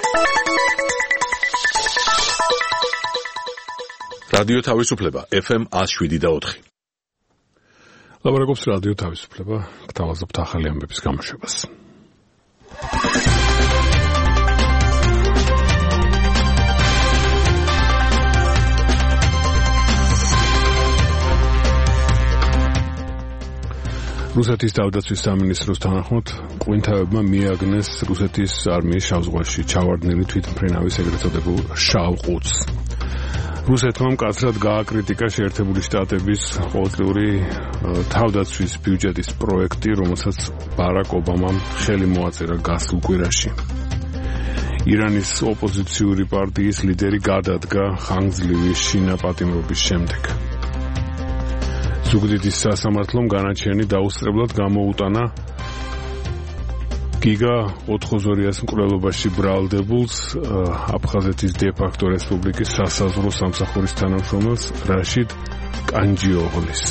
რადიო თავისუფლება FM 107.4. ლაბორატორიის რადიო თავისუფლება გთავაზობთ ახალი ამბების გამოშვებას. რუსეთის თავდაცვის სამინისტროს თანახმად ყვინთავებმა მიაგნეს რუსეთის არმიის შავ ზღვაში ჩავარდნილი თვითმფრინავის ეგრეთ წოდებულ შავ ყუთს. რუსეთმა მკაცრად გააკრიტიკა შეერთებული შტატების ყოველწლიური თავდაცვის ბიუჯეტის პროექტი, რომელსაც ბარაკ ობამამ ხელი მოაწერა გასულ კვირაში. ირანის ოპოზიციური პარტიის ლიდერი გადადგა ხანგრძლივი შინაპატიმრობის შემდეგ. ზუგდიდის სასამართლომ განაჩენი დაუსწრებლად გამოუტანა გიგა ოთხოზორიას მკვლელობაში ბრალდებულს აფხაზეთის დე-ფაქტო რესპუბლიკის სასაზღვრო სამსახურის თანამშრომელს რაშიდ კანჯიოღლის.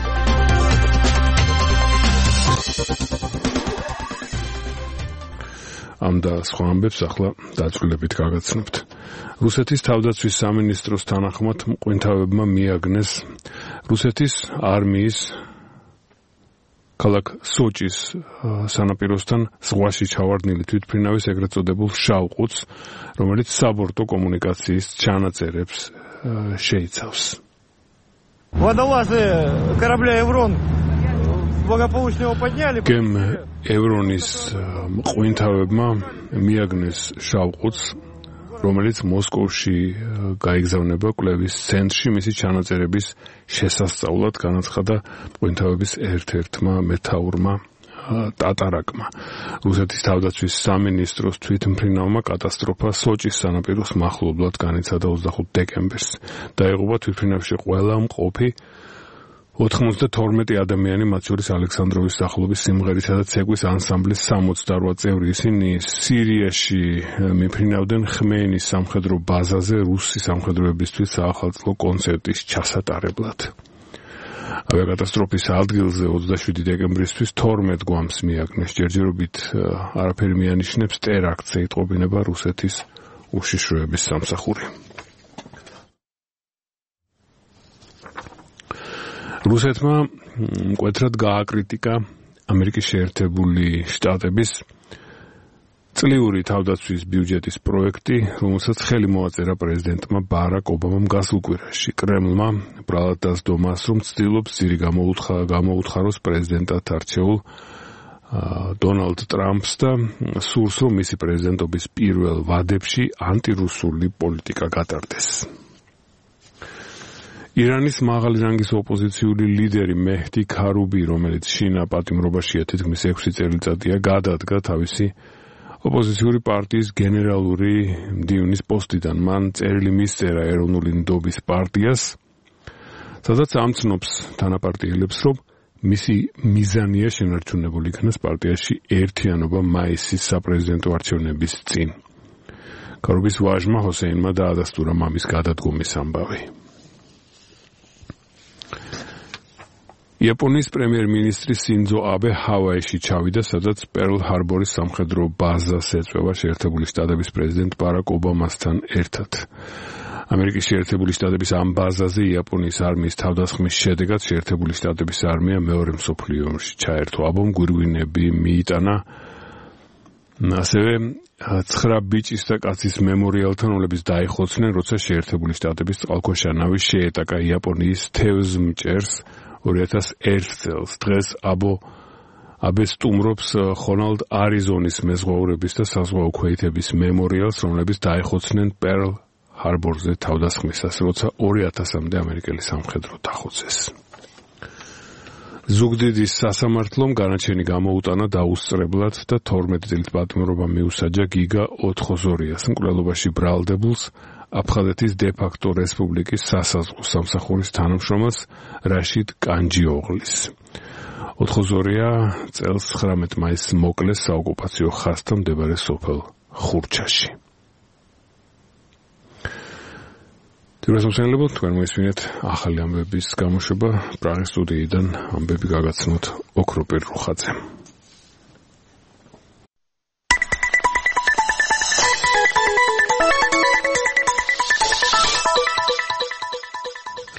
ამ და სხვა ამბებს ახლა დაწვრილებით გაგაცნობთ. რუსეთის თავდაცვის სამინისტროს თანახმად მყვინთავებმა მიაგნეს რუსეთის არმიის ქალაქ სოჭის სანაპიროსთან ზღვაში ჩავარდნილი თვითმფრინავის ეგრეთ წოდებულ შავ ყუთს, რომელიც საბორტო კომუნიკაციის ჩანაწერებს შეიცავს. Водолазы корабля «Еврон» благополучно его подняли. გემ ევრონის მყვინთავებმა მიაგნეს შავ ყუთს, რომელიც მოსკოვში გაიგზავნება კვლევის ცენტრში მისი ჩანაწერების შესასწავლად, განაცხადა მყვინთავების ერთ-ერთმა მეთაურმა ტატარაკმა. რუსეთის თავდაცვის სამინისტროს თვითმფრინავმა კატასტროფა სოჭის სანაპიროს მახლობლად განიცადა 25 დეკემბერს. დაიღუპა თვითმფრინავში ყველა მყოფი 92 ადამიანი, მათ შორის ალექსანდროვის სახელობის სიმღერისა და ცეკვის ანსამბლის 68 წევრი. ისინი სირიაში მიფრინავდნენ ხმეინის სამხედრო ბაზაზე რუსი სამხედროებისთვის საახალწლო კონცერტის ჩასატარებლად. ავიაკატასტროფის ადგილზე 27 დეკემბრისთვის 12 გვამს მიაგნეს. ჯერჯერობით არაფერი მიანიშნებს ტერაქტზე იტყობინება რუსეთის უშიშროების სამსახური. რუსეთმა მკვეთრად გააკრიტიკა ამერიკის შეერთებული შტატების წლიური თავდაცვის ბიუჯეტის პროექტი, რომელსაც ხელი მოაწერა პრეზიდენტმა ბარაკ ობამამ გასულ კვირაში. კრემლმა ბრალად დასდო მას, რომ ცდილობს ძირი გამოუთხაროს პრეზიდენტად არჩეულ დონალდ ტრამპს და სურს, რომ მისი პრეზიდენტობის პირველ ვადებში ანტირუსული პოლიტიკა გატარდეს. ირანის მაღალი რანგის ოპოზიციური ლიდერი მეჰდი ქარუბი, რომელიც შინაპატიმრობაშია თითქმის 6 წელიწადია, გადადგა თავისი ოპოზიციური პარტიის გენერალური მდივნის პოსტიდან. მან წერილი მისწერა ეროვნული ნდობის პარტიას, სადაც ამცნობს თანაპარტიელებს, რომ მისი მიზანია შენარჩუნებული იქნას პარტიაში ერთიანობა მაისის საპრეზიდენტო არჩევნების წინ. ქარუბის ვაჟმა ჰოსეინმა დაადასტურა მამის გადადგომის ამბავი. იაპონიის პრემიერ-მინისტრი სინძო აბე ჰავაიში ჩავიდა, სადაც პერლ ჰარბორის სამხედრო ბაზას ეწევა შეერთებული შტატების პრეზიდენტ ბარაკ ობამასთან ერთად. ამერიკის შეერთებული შტატების ამ ბაზაზე იაპონიის არმიის თავდასხმის შედეგად შეერთებული შტატების არმია მეორე მსოფლიო ომში ჩაერთო. აბომ გვირგვინები მიიტანა ასევე 9 ბიჭის და კაცის მემორიალთან, რომლებიც დაიხოცნენ, როცა შეერთებული შტატების წყალქვეშა ნავი შეეტაკა იაპონიის თევზ მჭერს 2001 წელს. დღეს აბე სტუმრობს ხონალდ არიზონის მეზღვაურების და საზღვაო ქვეითების მემორიალს, რომლებიც დაიხოცნენ პერლ ჰარბორზე თავდასხმისას, როცა 2000-მდე ამერიკელი სამხედრო დახოცეს. ზუგდიდის სასამართლომ განაჩენი გამოუტანა დაუსწრებლად და 12 წელით პატიმრობა მიუსაჯა გიგა ოთხოზორიას მკვლელობაში ბრალდებულს აფხაზეთის დე-ფაქტო რესპუბლიკის სასაზღვრო სამსახურის თანამშრომელს რაშიდ კანჯიოღლის. ოთხოზორია წელს 19 მაისს მოკლეს საოკუპაციო ხაზთან მდებარე სოფელ ხურჩაში. თუმცა თქვენ მოისმინეთ ახალი ამბების გამოშვება პრაღის სტუდიიდან. ამბები გაგაცნოთ ოქროპირ რუხაძემ.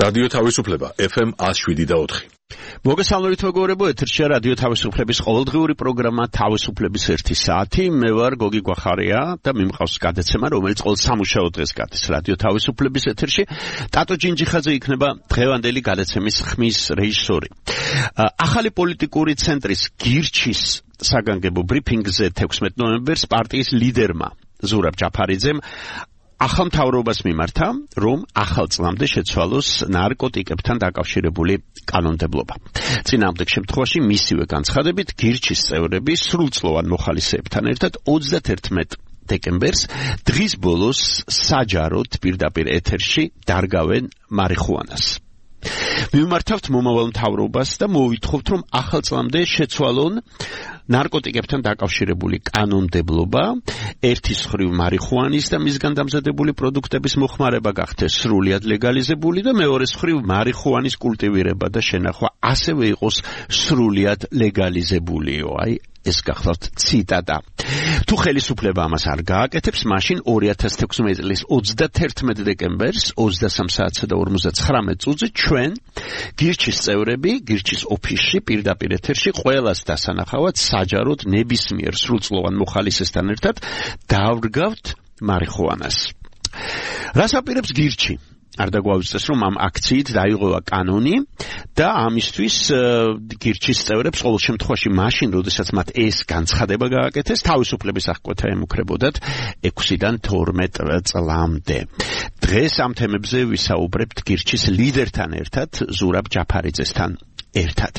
რადიო თავისუფლება FM 107.4. მოგესალმებით მეგობრებო, ეთერშია რადიო თავისუფლების ყოველდღიური პროგრამა თავისუფლების 1 საათი. მე ვარ გოგი გვახარია და მიმყავს გადაცემა, რომელიც ყოველ სამუშაო დღეს გადის რადიო თავისუფლების ეთერში. ტატო ჯინჯიხაძე იქნება დღევანდელი გადაცემის ხმის რეჟისორი. ახალი პოლიტიკური ცენტრის გირჩის საგანგებო ბრიფინგზე 16 ნოემბერს პარტიის ლიდერმა ზურაბ ჯაფარიძემ ახალ მთავრობას მიმართა, რომ ახალ წლამდე შეცვალოს ნარკოტიკებთან დაკავშირებული კანონმდებლობა. წინააღმდეგ შემთხვევაში მისივე განცხადებით გირჩის წევრები სრულწლოვან მოხალისეებთან ერთად 31 დეკემბერს დღის ბოლოს საჯაროდ პირდაპირ ეთერში დარგავენ მარიხუანას. მივმართავთ მომავალ მთავრობას და მოვითხოვთ, რომ ახალ წლამდე შეცვალონ ნარკოტიკებთან დაკავშირებული კანონმდებლობა, ერთის მხრივ მარიხუანის და მისგან დამზადებული პროდუქტების მოხმარება გახდეს სრულად ლეგალიზებული და მეორეს მხრივ მარიხუანის კულტივირება და შენახვა ასევე იყოს სრულად ლეგალიზებულიო. აი ეს გახლავთ ციტატა. თუ ხელისუფლება ამას არ გააკეთებს, მაშინ 2016 წლის 31 დეკემბერს 23 საათსა და 59 წუთზე ჩვენ გირჩის წევრები გირჩის ოფისში პირდაპირ ეთერში ყველას დასანახავად საჯაროდ ნებისმიერ სრულწლოვან მოხალისესთან ერთად დავრგავთ მარიხუანას. რას აპირებს გირჩი? არ დაგვაუწყდეს, რომ ამ აქციით დაიღოვა კანონი და ამისთვის გირჩის წევრებს ყოველ შემთხვევაში მაშინ, როდესაც მათ ეს განცხადება გააკეთეს, თავისუფლების აღკვეთა ემუქრებოდათ 6-დან 12 წლამდე. დღეს ამ თემებზე ვისაუბრებთ გირჩის ლიდერთან ერთად, ზურაბ ჯაფარიძესთან ერთად.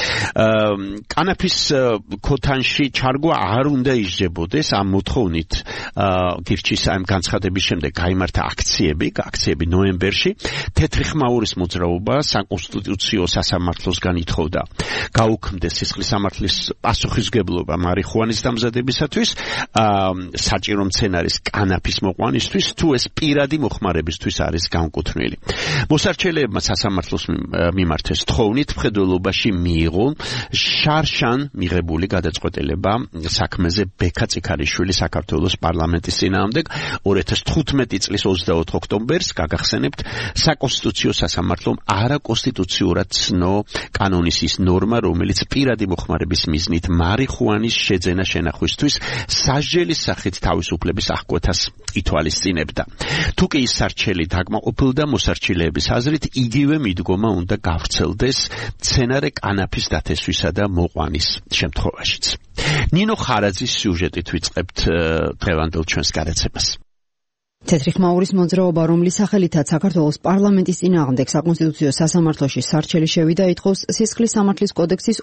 კანაფის ქოთანში ჩარგვა არ უნდა ისჯებოდეს. ამ მოთხოვნით გირჩის ამ განცხადების შემდეგ გაიმართა აქციები ნოემბერში. თეთრი ხმაურის მოძრაობა საკონსტიტუციო სასამართლოსგან ითხოვდა გაუქმდეს სისხლის სამართლის პასუხისმგებლობა მარიხუანის დამზადებისათვის, საჭირო მცენარის კანაფის მოყვანისთვის, თუ ეს პირადი მოხმარებისთვის არის განკუთვნილი. მოსარჩელებმა სასამართლოს მიმართეს თხოვნით მხედველობაში მიიღო შარშან მიღებული გადაწყვეტილება საქმეზე ბექა წიქარიშვილი საქართველოს პარლამენტის წინააღმდეგ 2015 წლის 24 ოქტომბერს გაგახსენებთ საკონსტიტუციო სასამართლომ არაკონსტიტუციურად ცნო კანონის ის ნორმა, რომელიც პირადი მოხმარების მიზნით მარიხუანის შეძენა შენახვისთვის სასჯელის სახით თავისუფლების აღკვეთას ითვალისწინებდა. თუ კი ის სარჩელი დაკმაყოფილდა, მოსარჩილეების აზრით იგივე მიდგომა უნდა გავრცელდეს მცენარე კანაფის დათესვისა და მოყვანის შემთხვევაშიც. ნინო ხარაძის სიუჟეტით ვიწყებთ დღევანდელ ჩვენს გადაცემას. თეთრი ხმაურის მოძრაობა, რომლის სახელითაც საქართველოს პარლამენტის წინააღმდეგ საკონსტიტუციო სასამართლოში სარჩელი შევიდა, ითხოვს სისხლის სამართლის კოდექსის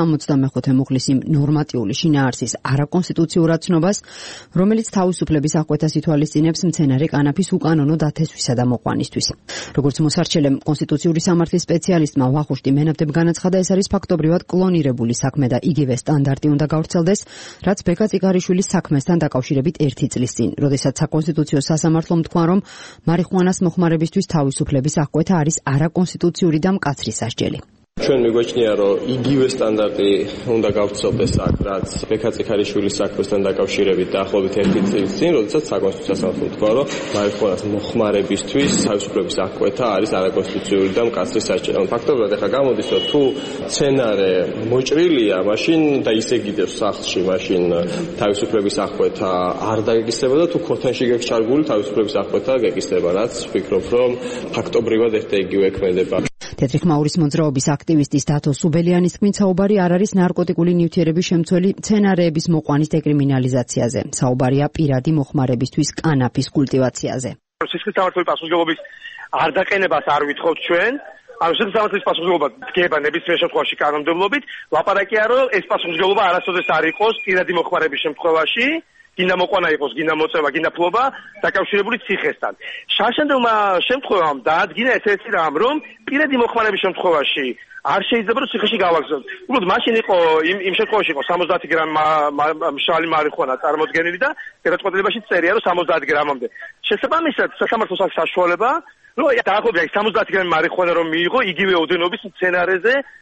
275 მუხლის იმ ნორმატიული შინაარსის არაკონსტიტუციურად ცნობას, რომელიც თავისუფლების აღკვეთას ითვალისწინებს მცენარე კანაფის უკანონო დათესვისა და მოყვანისთვის. როგორც მოსარჩელემ კონსტიტუციური სამართლის სპეციალისტმა ვახუშტი მენაბდებ განაცხადა, ეს არის ფაქტობრივად კლონირებული საქმე და იგივე სტანდარტი უნდა გავრცელდეს, რაც ბექა წიქარიშვილის საქმესთან დაკავშირებით 1 წლის წინ, როდესაც საკონსტიტუციო სამართლომ თქვა, რომ მარიხუანას მოხმარებისთვის თავისუფლების აღკვეთა არის არაკონსტიტუციური და მკაცრი სასჯელი. ჩვენ მიგვაჩნია, რომ იგივე სტანდარტი უნდა გავრცელდეს აქ, რაც ბექა წიქარიშვილის საქმესთან დაკავშირებით დაახლოებით 1 წლის წინ, როდესაც საკონსტიტუციო სამართლომ თქვა, რომ მარიხუანას მოხმარებისთვის თავისუფლების აღკვეთა არის არაკონსტიტუციური და მკაცრი სასჯელი. ფაქტობრივად ახლა გამოდის, რომ თუ მცენარე მოჭრილია, მაშინ და ისე გიდევს სახლში, მაშინ თავისუფლების აღკვეთა არ დაგეკისრება და თუ ქოთანში გაქვს ჩარგული, თავისუფლების აღკვეთა გეკისრება, რაც ვფიქრობ, რომ ფაქტობრივად ერთ და იგივე ქმედება. თეთრი ხმაურის მოძრაობის აქტივისტის დათო სუბელიანის თქმით, საუბარი არ არის ნარკოტიკული ნივთიერების შემცველი მცენარეების მოყვანის დეკრიმინალიზაციაზე. საუბარია პირადი მოხმარებისთვის კანაფის კულტივაციაზე. სისხლის სამართლის პასუხისმგებლობის არ დაყენებას არ ვითხოვთ ჩვენ. სისხლის სამართლის პასუხისმგებლობა დგება ნებისმიერ შემთხვევაში კანონმდებლობით. ლაპარაკია, რომ ეს პასუხისმგებლობა არასოდეს არ იყოს პირადი მოხმარების შემთხვევაში. გინდა მოყვანა იყოს, გინდა მოწევა, გინდა ფლობა დაკავშირებული ციხესთან. შარშანდელმა შემთხვევამ დაადგინა ესეთი რამ, რომ პირადი მოხმარების შემთხვევაში არ შეიძლება რომ ციხეში გავაგზავნოთ. უბრალოდ მაშინ იყო იმ შემთხვევაში იყო 70 გრამ მშრალი მარიხუანა წარმოდგენილი და გადაწყვეტილებაში წერია რომ 70 გრამამდე. შესაბამისად სასამართლოს აქვს საშუალება, რომ დაახლოებით 70 გრამი მარიხუანა რომ მიიღო იგივე ოდენობის მცენარეზე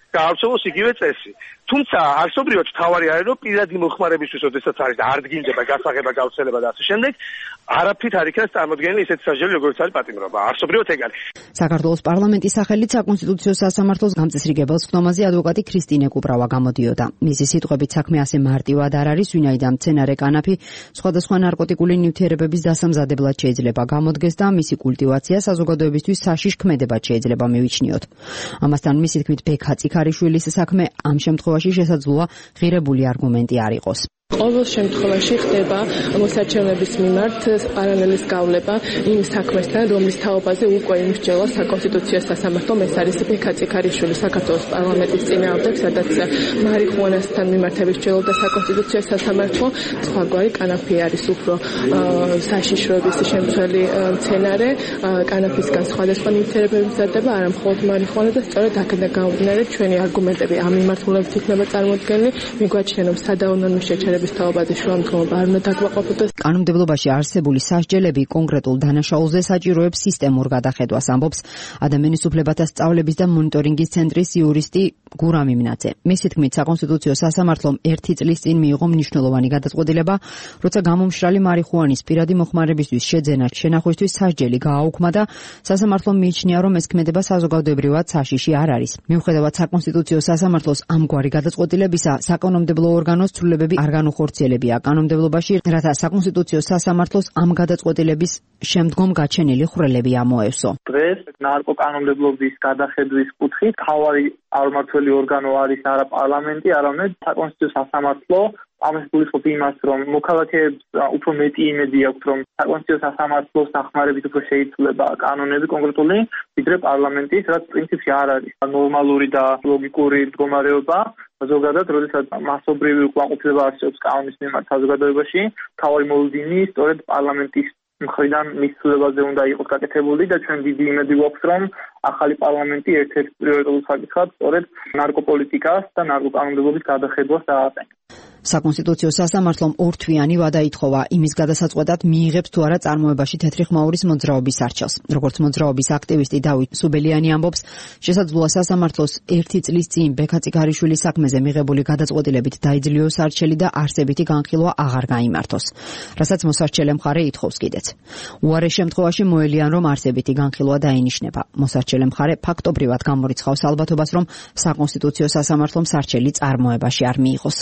გაავრცელოს იგივე წესი. თუმცა არსობრივად თავარი არის რომ პირადი მოხმარებისთვის როდესაც არის და არ დგინდება გასაღება გავრცელება და ასე შემდეგ არაფრით არ იქნება წარმოდგენილი ისეთი სასჯელი როგორც არის პატიმრობა. არსობრივად ეგ არის. საქართველოს პარლამენტის სახელით საკონსტიტუციო სასამართლოს გამწესრიგებელ ხდომაზე ადვოკატი ქრისტინე კუპრავა გამოდიოდა. მისი სიტყვებით საქმე ასე მარტივად არ არის, ვინაიდან მცენარე კანაფი სხვადასხვა ნარკოტიკული ნივთიერებების დასამზადებლად შეიძლება გამოდგეს და მისი კულტივაცია საზოგადოებისთვის საშიშ ქმედებად შეიძლება მივიჩნიოთ. ამასთან მისი თქმით ბექა წიქარიშვილის საქმე ამ შემთხვევაში შესაძლოა ღირებული არგუმენტი არ იყოს. ყოველ შემთხვევაში ხდება მოსარჩევნების მიმართ პარალელის გავლება იმ საქმესთან, რომლის თაობაზე უკვე იმსჯელა საკონსტიტუციო სასამართლომ, ეს არის ბექა წიქარიშვილი საქართველოს პარლამენტის წინააღმდეგ, სადაც მარიხუანასთან მიმართებით სჯელობდა საკონსტიტუციო სასამართლო. სხვაგვარი კანაფი არის უფრო საშიშროების შემცველი მცენარე, კანაფისგან სხვადასხვა ნივთიერებები მზადდება, არა მხოლოდ მარიხუანა და სწორედ აქედან გამომდინარე ჩვენი არგუმენტები ამ მიმართულებით იქნება წარმოდგენილი. მიგვაჩნია რომ სადაუნონო შეჩერება თაობაზე შუამდგომობა არ უნდა დაგვაყოფილდეს. კანონმდებლობაში არსებული სასჯელები კონკრეტულ დანაშაულზე საჭიროებს სისტემურ გადახედვას, ამბობს ადამიანის უფლებათა სწავლების და მონიტორინგის ცენტრის იურისტი გურამი მინაძე. მისი თქმით, საკონსტიტუციო სასამართლომ 1 წლის წინ მიიღო მნიშვნელოვანი გადაწყვეტილება, როცა გამომშრალი მარიხუანის პირადი მოხმარებისთვის შეძენა შენახვისთვის სასჯელი გააუქმა და სასამართლომ მიიჩნია, რომ ეს ქმედება საზოგადოებრივად საშიში არ არის. მიუხედავად საკონსტიტუციო სასამართლოს ამგვარი გადაწყვეტილებისა, საკანონმდებლო ორგანოს ცვლილებები არ განუხორციელებია კანონმდებლობაში, რათა საკონსტიტუციო სასამართლოს ამ გადაწყვეტილების შემდგომ გაჩენილი ხვრელები ამოევსო. დღეს ნარკოკანონმდებლობის გადახედვის კუთხით თავარი აღმართველი ორგანო არის არა პარლამენტი, არამედ საკონსტიტუციო სასამართლო. ამას გულისხმობ იმას, რომ მოქალაქეებს უფრო მეტი იმედი აქვთ, რომ საკონსტიტუციო სასამართლოს დახმარებით უფრო შეიცვლება კანონები კონკრეტული, ვიდრე პარლამენტის, რაც პრინციპში არ არის ნორმალური და ლოგიკური მდგომარეობა. ზოგადად, როდესაც მასობრივი უკმაყოფილება არსებობს კანონის მიმართ საზოგადოებაში, თავი მოლოდინი სწორედ პარლამენტის მხრიდან მის ცვლილებაზე უნდა იყოს გაკეთებული და ჩვენ დიდი იმედი გვაქვს, რომ ახალი პარლამენტი ერთ-ერთ პრიორიტეტულ საკითხად სწორედ ნარკოპოლიტიკას და ნარკოკანონმდებლობის გადახედვას დააყენებს. საკონსტიტუციო სასამართლომ ორთვიანი ვადა ითხოვა იმის გადასაწყვეტად მიიღებს თუ არა წარმოებაში თეთრი ხმაურის მოძრაობის არჩევს. როგორც მოძრაობის აქტივისტი დავით სუბელიანი ამბობს, შესაძლოა სასამართლოს 1 წლის წინ ბექა წიქარიშვილის საქმეზე მიღებული გადაწყვეტილებით დაიძლიოს არჩელი და არსებითი განხილვა აღარ გაიმართოს, რასაც მოსარჩელე მხარე ითხოვს კიდეც. უარეს შემთხვევაში მოელიან, რომ არსებითი განხილვა დაენიშნება. მოსარჩელე მხარე ფაქტობრივად გამორიცხავს ალბათობას, რომ საკონსტიტუციო სასამართლომ სარჩელი წარმოებაში არ მიიღოს.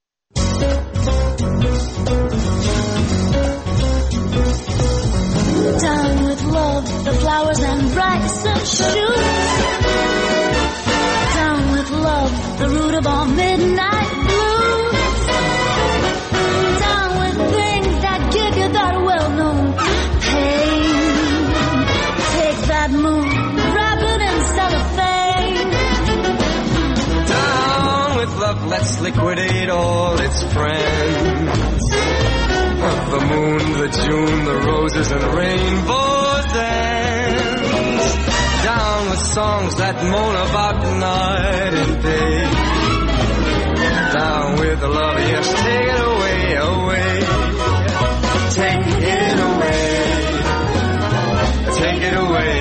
Down with love, the flowers and rice and shoots. Down with love, the root of all midnight blues. Down with things that give you that well-known pain. Take that moon, wrap it in cellophane. Down with love, let's liquidate all its friends. The moon, the June, the roses and rainbows ends. Down with songs that moan about night and day. Down with the love, yes, take it away, away. Take it away. Take it away.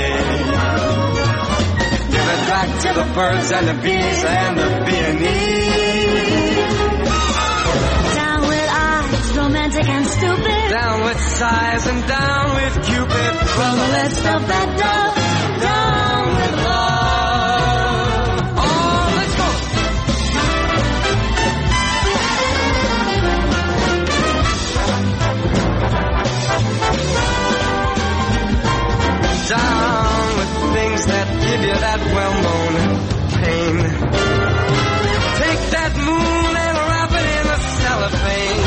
Give it back to the birds and the bees and the peonies. Romantic and stupid. Down with sighs and down with Cupid. Well, let's stuff that down. Down with love. Oh, let's go. Down with things that give you that well-known pain. Take that moon and wrap it in a cellophane.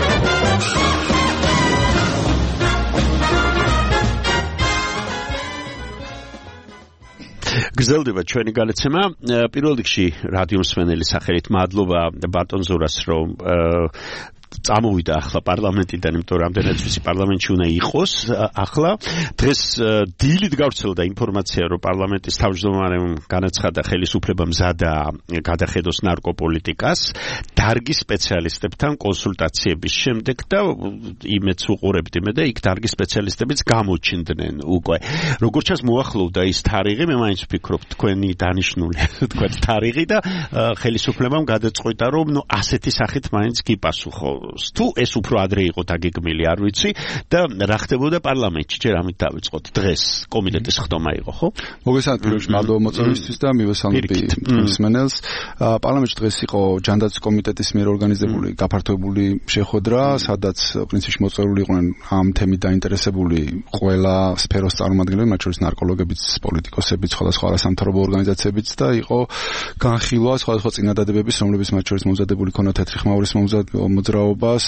გრძელდება ჩვენი განაცემა. პირველ რიგში რადიო მსმენელის სახელით მადლობა ბატონ ზურას, რომ წამოვიდა ახლა პარლამენტიდან, იმიტომ რომ ამდენად ვიცი პარლამენტში უნდა იყოს ახლა. დღეს დილით გავრცელდა ინფორმაცია, რომ პარლამენტის თავმჯდომარემ განაცხადა ხელისუფლება მზადა გადახედოს ნარკოპოლიტიკას დარგის სპეციალისტებთან კონსულტაციების შემდეგ და იმეც უყურებდი მე და იქ დარგის სპეციალისტებიც გამოჩნდნენ უკვე. როგორც ჩანს მოახლოვდა ის თარიღი, მე მაინც ვფიქრობ თქვენი დანიშნული თქვა თარიღი და ხელისუფლებამ გადაწყვიტა რომ ასეთი სახით მაინც გიპასუხოს. თუ ეს უფრო ადრე იყო დაგეგმილი, არ ვიცი და რა ხდებოდა პარლამენტში, ჯერ ამით დავიწყოთ. დღეს კომიტეტის ხდომა იყო, ხო? მოგესალმებით პირველში მადლობა მოწვევისთვის და მივესალმები მსმენელს. პარლამენტში დღეს იყო ჯანდაცვის კომიტეტის მიერ ორგანიზებული გაფართოებული შეხვედრა, სადაც პრინციპში მოწვეული იყვნენ ამ თემით დაინტერესებული ყველა სფეროს წარმომადგენლები, მათ შორის ნარკოლოგებიც, პოლიტიკოსებიც, სხვადასხვა არასამთავრობო ორგანიზაციებიც და იყო განხილვა სხვადასხვა წინადადებების, რომლებიც მათ შორის მომზადებული ქონა თეთრი ხმაურის მოძრაობას,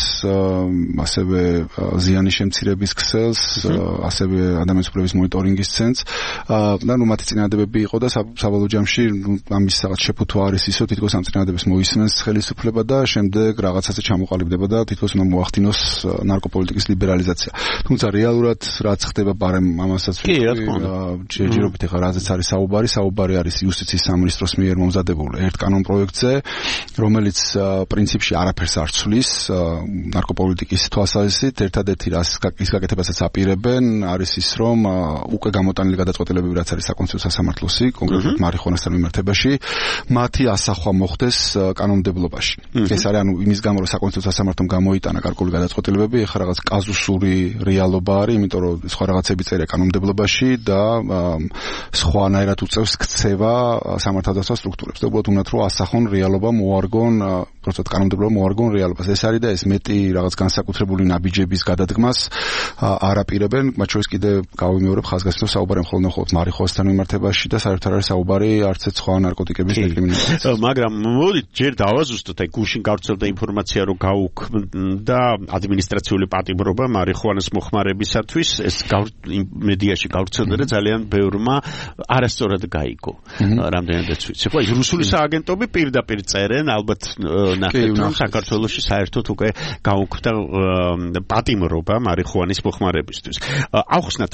ასევე ზიანის შემცირების ქსელს, ასევე ადამიანის უფლების მონიტორინგის ცენტრს. და მათი წინადადებები იყო და საბოლოო ჯამში ამის რაღაც შეფუთვა არის ისო, თითქოს ამ წინადადებებს მოისმენს ხელისუფლება და შემდეგ რაღაცაზე ჩამოყალიბდება და თითქოს უნდა მოახდინოს ნარკოპოლიტიკის ლიბერალიზაცია. თუმცა რეალურად რაც ხდება პარემ ამასაც ჯერჯერობით ეხლა რაზეც არის საუბარი არის იუსტიციის სამინისტროს მიერ მომზადებულ ერთ კანონპროექტზე, რომელიც პრინციპში არაფერს არ ცვლის ნარკოპოლიტიკის თვალსაზრისით. ერთადერთი ის გაკეთებასაც აპირებენ არის ის, რომ უკვე გამოტანილი გადაწყვეტილებები რაც არის საკონსტიტუციო სასამართლოსი, კონკრეტულად მარიხუანასთან მიმართებაში, მათი ასახვა მოხდეს კანონმდებლობაში. ეს არის ანუ იმის გამო, რომ საკონსტიტუციო სასამართლომ გამოიტანა გარკვეული გადაწყვეტილებები, ეხლა რაღაც კაზუსური რეალობა არის, იმიტომ რომ სხვა რაღაცები წერია კანონმდებლობაში და სხვანაირად უწევს ქცევა სამართალდაცვა სტრუქტურებს. და უბრალოდ უნდათ რომ ასახონ რეალობა, მოარგონ, პროცესად კანონმდებლობა მოარგონ რეალობას. ეს არის და ეს მეტი რაღაც განსაკუთრებული ნაბიჯების გადადგმას არ აპირებენ, მათ შორის კიდე გავიმეორებ ხაზგასმით საუბარი მხოლოდ მარიხუანასთან მიმართებაში და საერთოდ არის საუბარი არც ერთ სხვა ნარკოტიკების დეკრიმინალიზაციაზე. მაგრამ მოდით ჯერ დავაზუსტოთ, აი გუშინ გავრცელდა ინფორმაცია, რომ გაუქმდა ადმინისტრაციული პატიმრობა მარიხუანას მოხმარებისათვის, ეს მედიაში გავრცელდა და ძალიან ბევრმა არასწორად გაიგო. რამდენადაც ვიცი. ხო, რუსული სააგენტოები პირდაპირ წერენ, ალბათ ნახეთ, რომ საქართველოში საერთოდ უკვე გაუქმდა პატიმრობა მარიხუანის მოხმარებისთვის. ახსნათ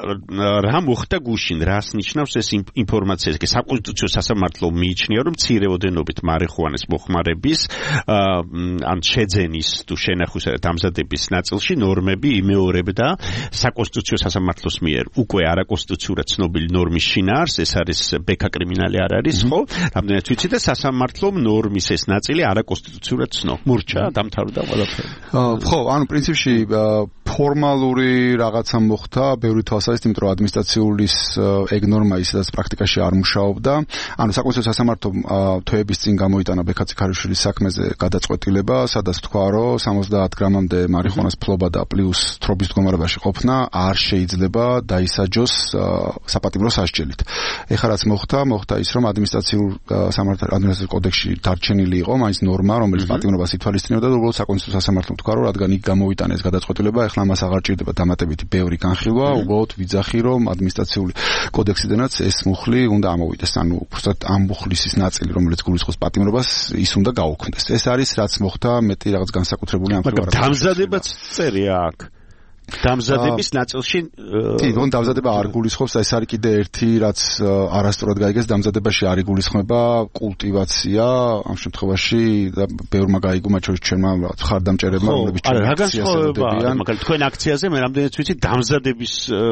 რა მოხდა გუშინ, რას ნიშნავს ეს ინფორმაცია? ეს საკონსტიტუციო სასამართლო მიიჩნია, რომ მცირეოდენობით მარიხუანის მოხმარების ან შეძენის თუ შენახვის და დამზადების ნაწილში ნორმები იმეორებდა საკონსტიტუციო სასამართლოს მიერ უკვე არაკონსტიტუციურად ცნობილი ნორმის შინაარს, ეს არის ბექა კრიმინალი არ არის, ხო? რამდენად ვიცი და სასამართლომ ნორმის ეს ნაწილი არაკონსტიტუციურად ცნო. მურჩა, დამთავრდა ყველაფერი. ხო, ანუ პრინციპში ფორმალური რაღაცა მოხდა, ბევრი თვალსაზრისით, იმიტომ რომ ადმინისტრაციულის ეგ ნორმა ისედაც პრაქტიკაში არ მუშაობდა. ანუ საკონსტიტუციო სასამართლომ თვეების წინ გამოიტანა ბექა-ციხარიშვილის საქმეზე გადაწყვეტილება, სადაც თქვა, რომ 70 გრამამდე მარიხუანას ფლობა და პლუს თრობის მდგომარეობაში ყოფნა არ შეიძლება დაისაჯოს საპატიმრო სასჯელით. ეხლა რაც მოხდა ის, რომ ადმინისტრაციულ კოდექსში დარჩენილი იყო მაინც ნორმა, რომელიც პატიმრობას ითვალისწინებდა და უბრალოდ საკონსტიტუციო სასამართლომ თქვა, რომ რადგან იქ გამოიტანა ეს გადაწყვეტილება, ეხლა მას აღარ ჭირდება დამატებითი ბევრი განხილვა, უბრალოდ ვიძახი, რომ ადმინისტრაციული კოდექსიდანაც ეს მუხლი უნდა ამოვიდეს. ანუ უბრალოდ ამ მუხლის ის ნაწილი, რომელიც გულისხმობს პატიმრობას, ის უნდა გაუქმდეს. ეს არის რაც მოხდა, მეტი რაღაც განსაკუთრებული ამ მაგრამ დამზადებაც წერია აქ. დამზადების ნაწილში თვითონ დამზადება არ გულისხმობს, ეს არის კიდე ერთი რაც არასწორად გაიგეს, დამზადებაში არ იგულისხმება კულტივაცია, ამ შემთხვევაში და ბევრმა გაიგო, მათ შორის ჩვენმა ხარდამჭერებმა, რომლებიც მაგრამ თქვენ აქციაზე მე რამდენიც ვიცი, დამზადების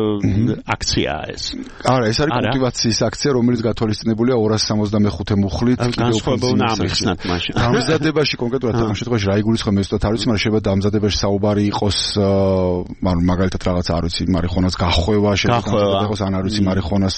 აქციაა ეს. არა, ეს არის კულტივაციის აქცია, რომელიც გათვალისწინებულია 265 მუხლით. განსხვავება უნდა ამიხსნათ მაშინ. დამზადებაში კონკრეტულად ამ შემთხვევაში რა იგულისხმება, ეს თვითონ არ ვიცი, მაგრამ შეიძლება დამზადებაში საუბარი იყოს ანუ მაგალითად რაღაც არ ვიცი მარიხუანას გახვევა შეიძლება იყოს ან არ ვიცი მარიხუანას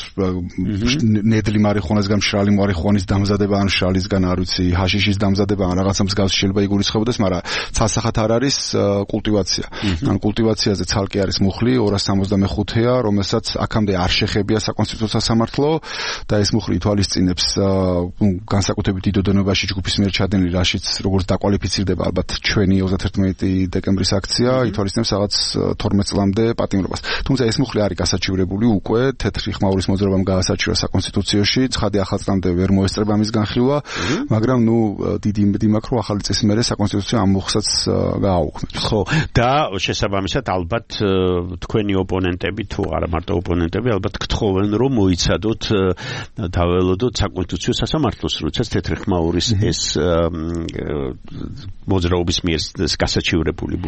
ნედლი მარიხუანასგან მშრალი მარიხუანის დამზადება ან შრალისგან არ ვიცი ჰაშიშის დამზადება ან რაღაცა მსგავს შეიძლება იგულისხმებოდეს, მაგრამ ცალსახად არ არის კულტივაცია. ანუ კულტივაციაზე ცალკე არის მუხლი 265-ია, რომელსაც აქამდე არ შეხებია საკონსტიტუციო სასამართლო და ეს მუხლი ითვალისწინებს განსაკუთრებით დიდ ოდენობაში ჯგუფის მიერ ჩადენილი, რაშიც როგორც დაკვალიფიცირდება ალბათ ჩვენი 31 დეკემბრის აქცია, ითვალისწინებს რაღაც 12 წლამდე პატიმრობას. თუმცა ეს მუხლი არის გასაჩივრებული უკვე თეთრი ხმაურის მოძრაობამ გაასაჩივრა საკონსტიტუციაში, ცხადი ახალ წლამდე ვერ მოესწრება მის განხილვა, მაგრამ დიდი იმედი მაქვს, რომ ახალი წესის მერე საკონსტიტუციო ამ მუხლსაც გააუქმებს. ხო, და შესაბამისად ალბათ თქვენი ოპონენტები თუ არა მარტო ოპონენტები ალბათ გთხოვენ რომ მოიცადოთ დაველოდოთ საკონსტიტუციო სასამართლოს, როდესაც თეთრი ხმაურის ეს მოძრაობის მიერ გასაჩივრებული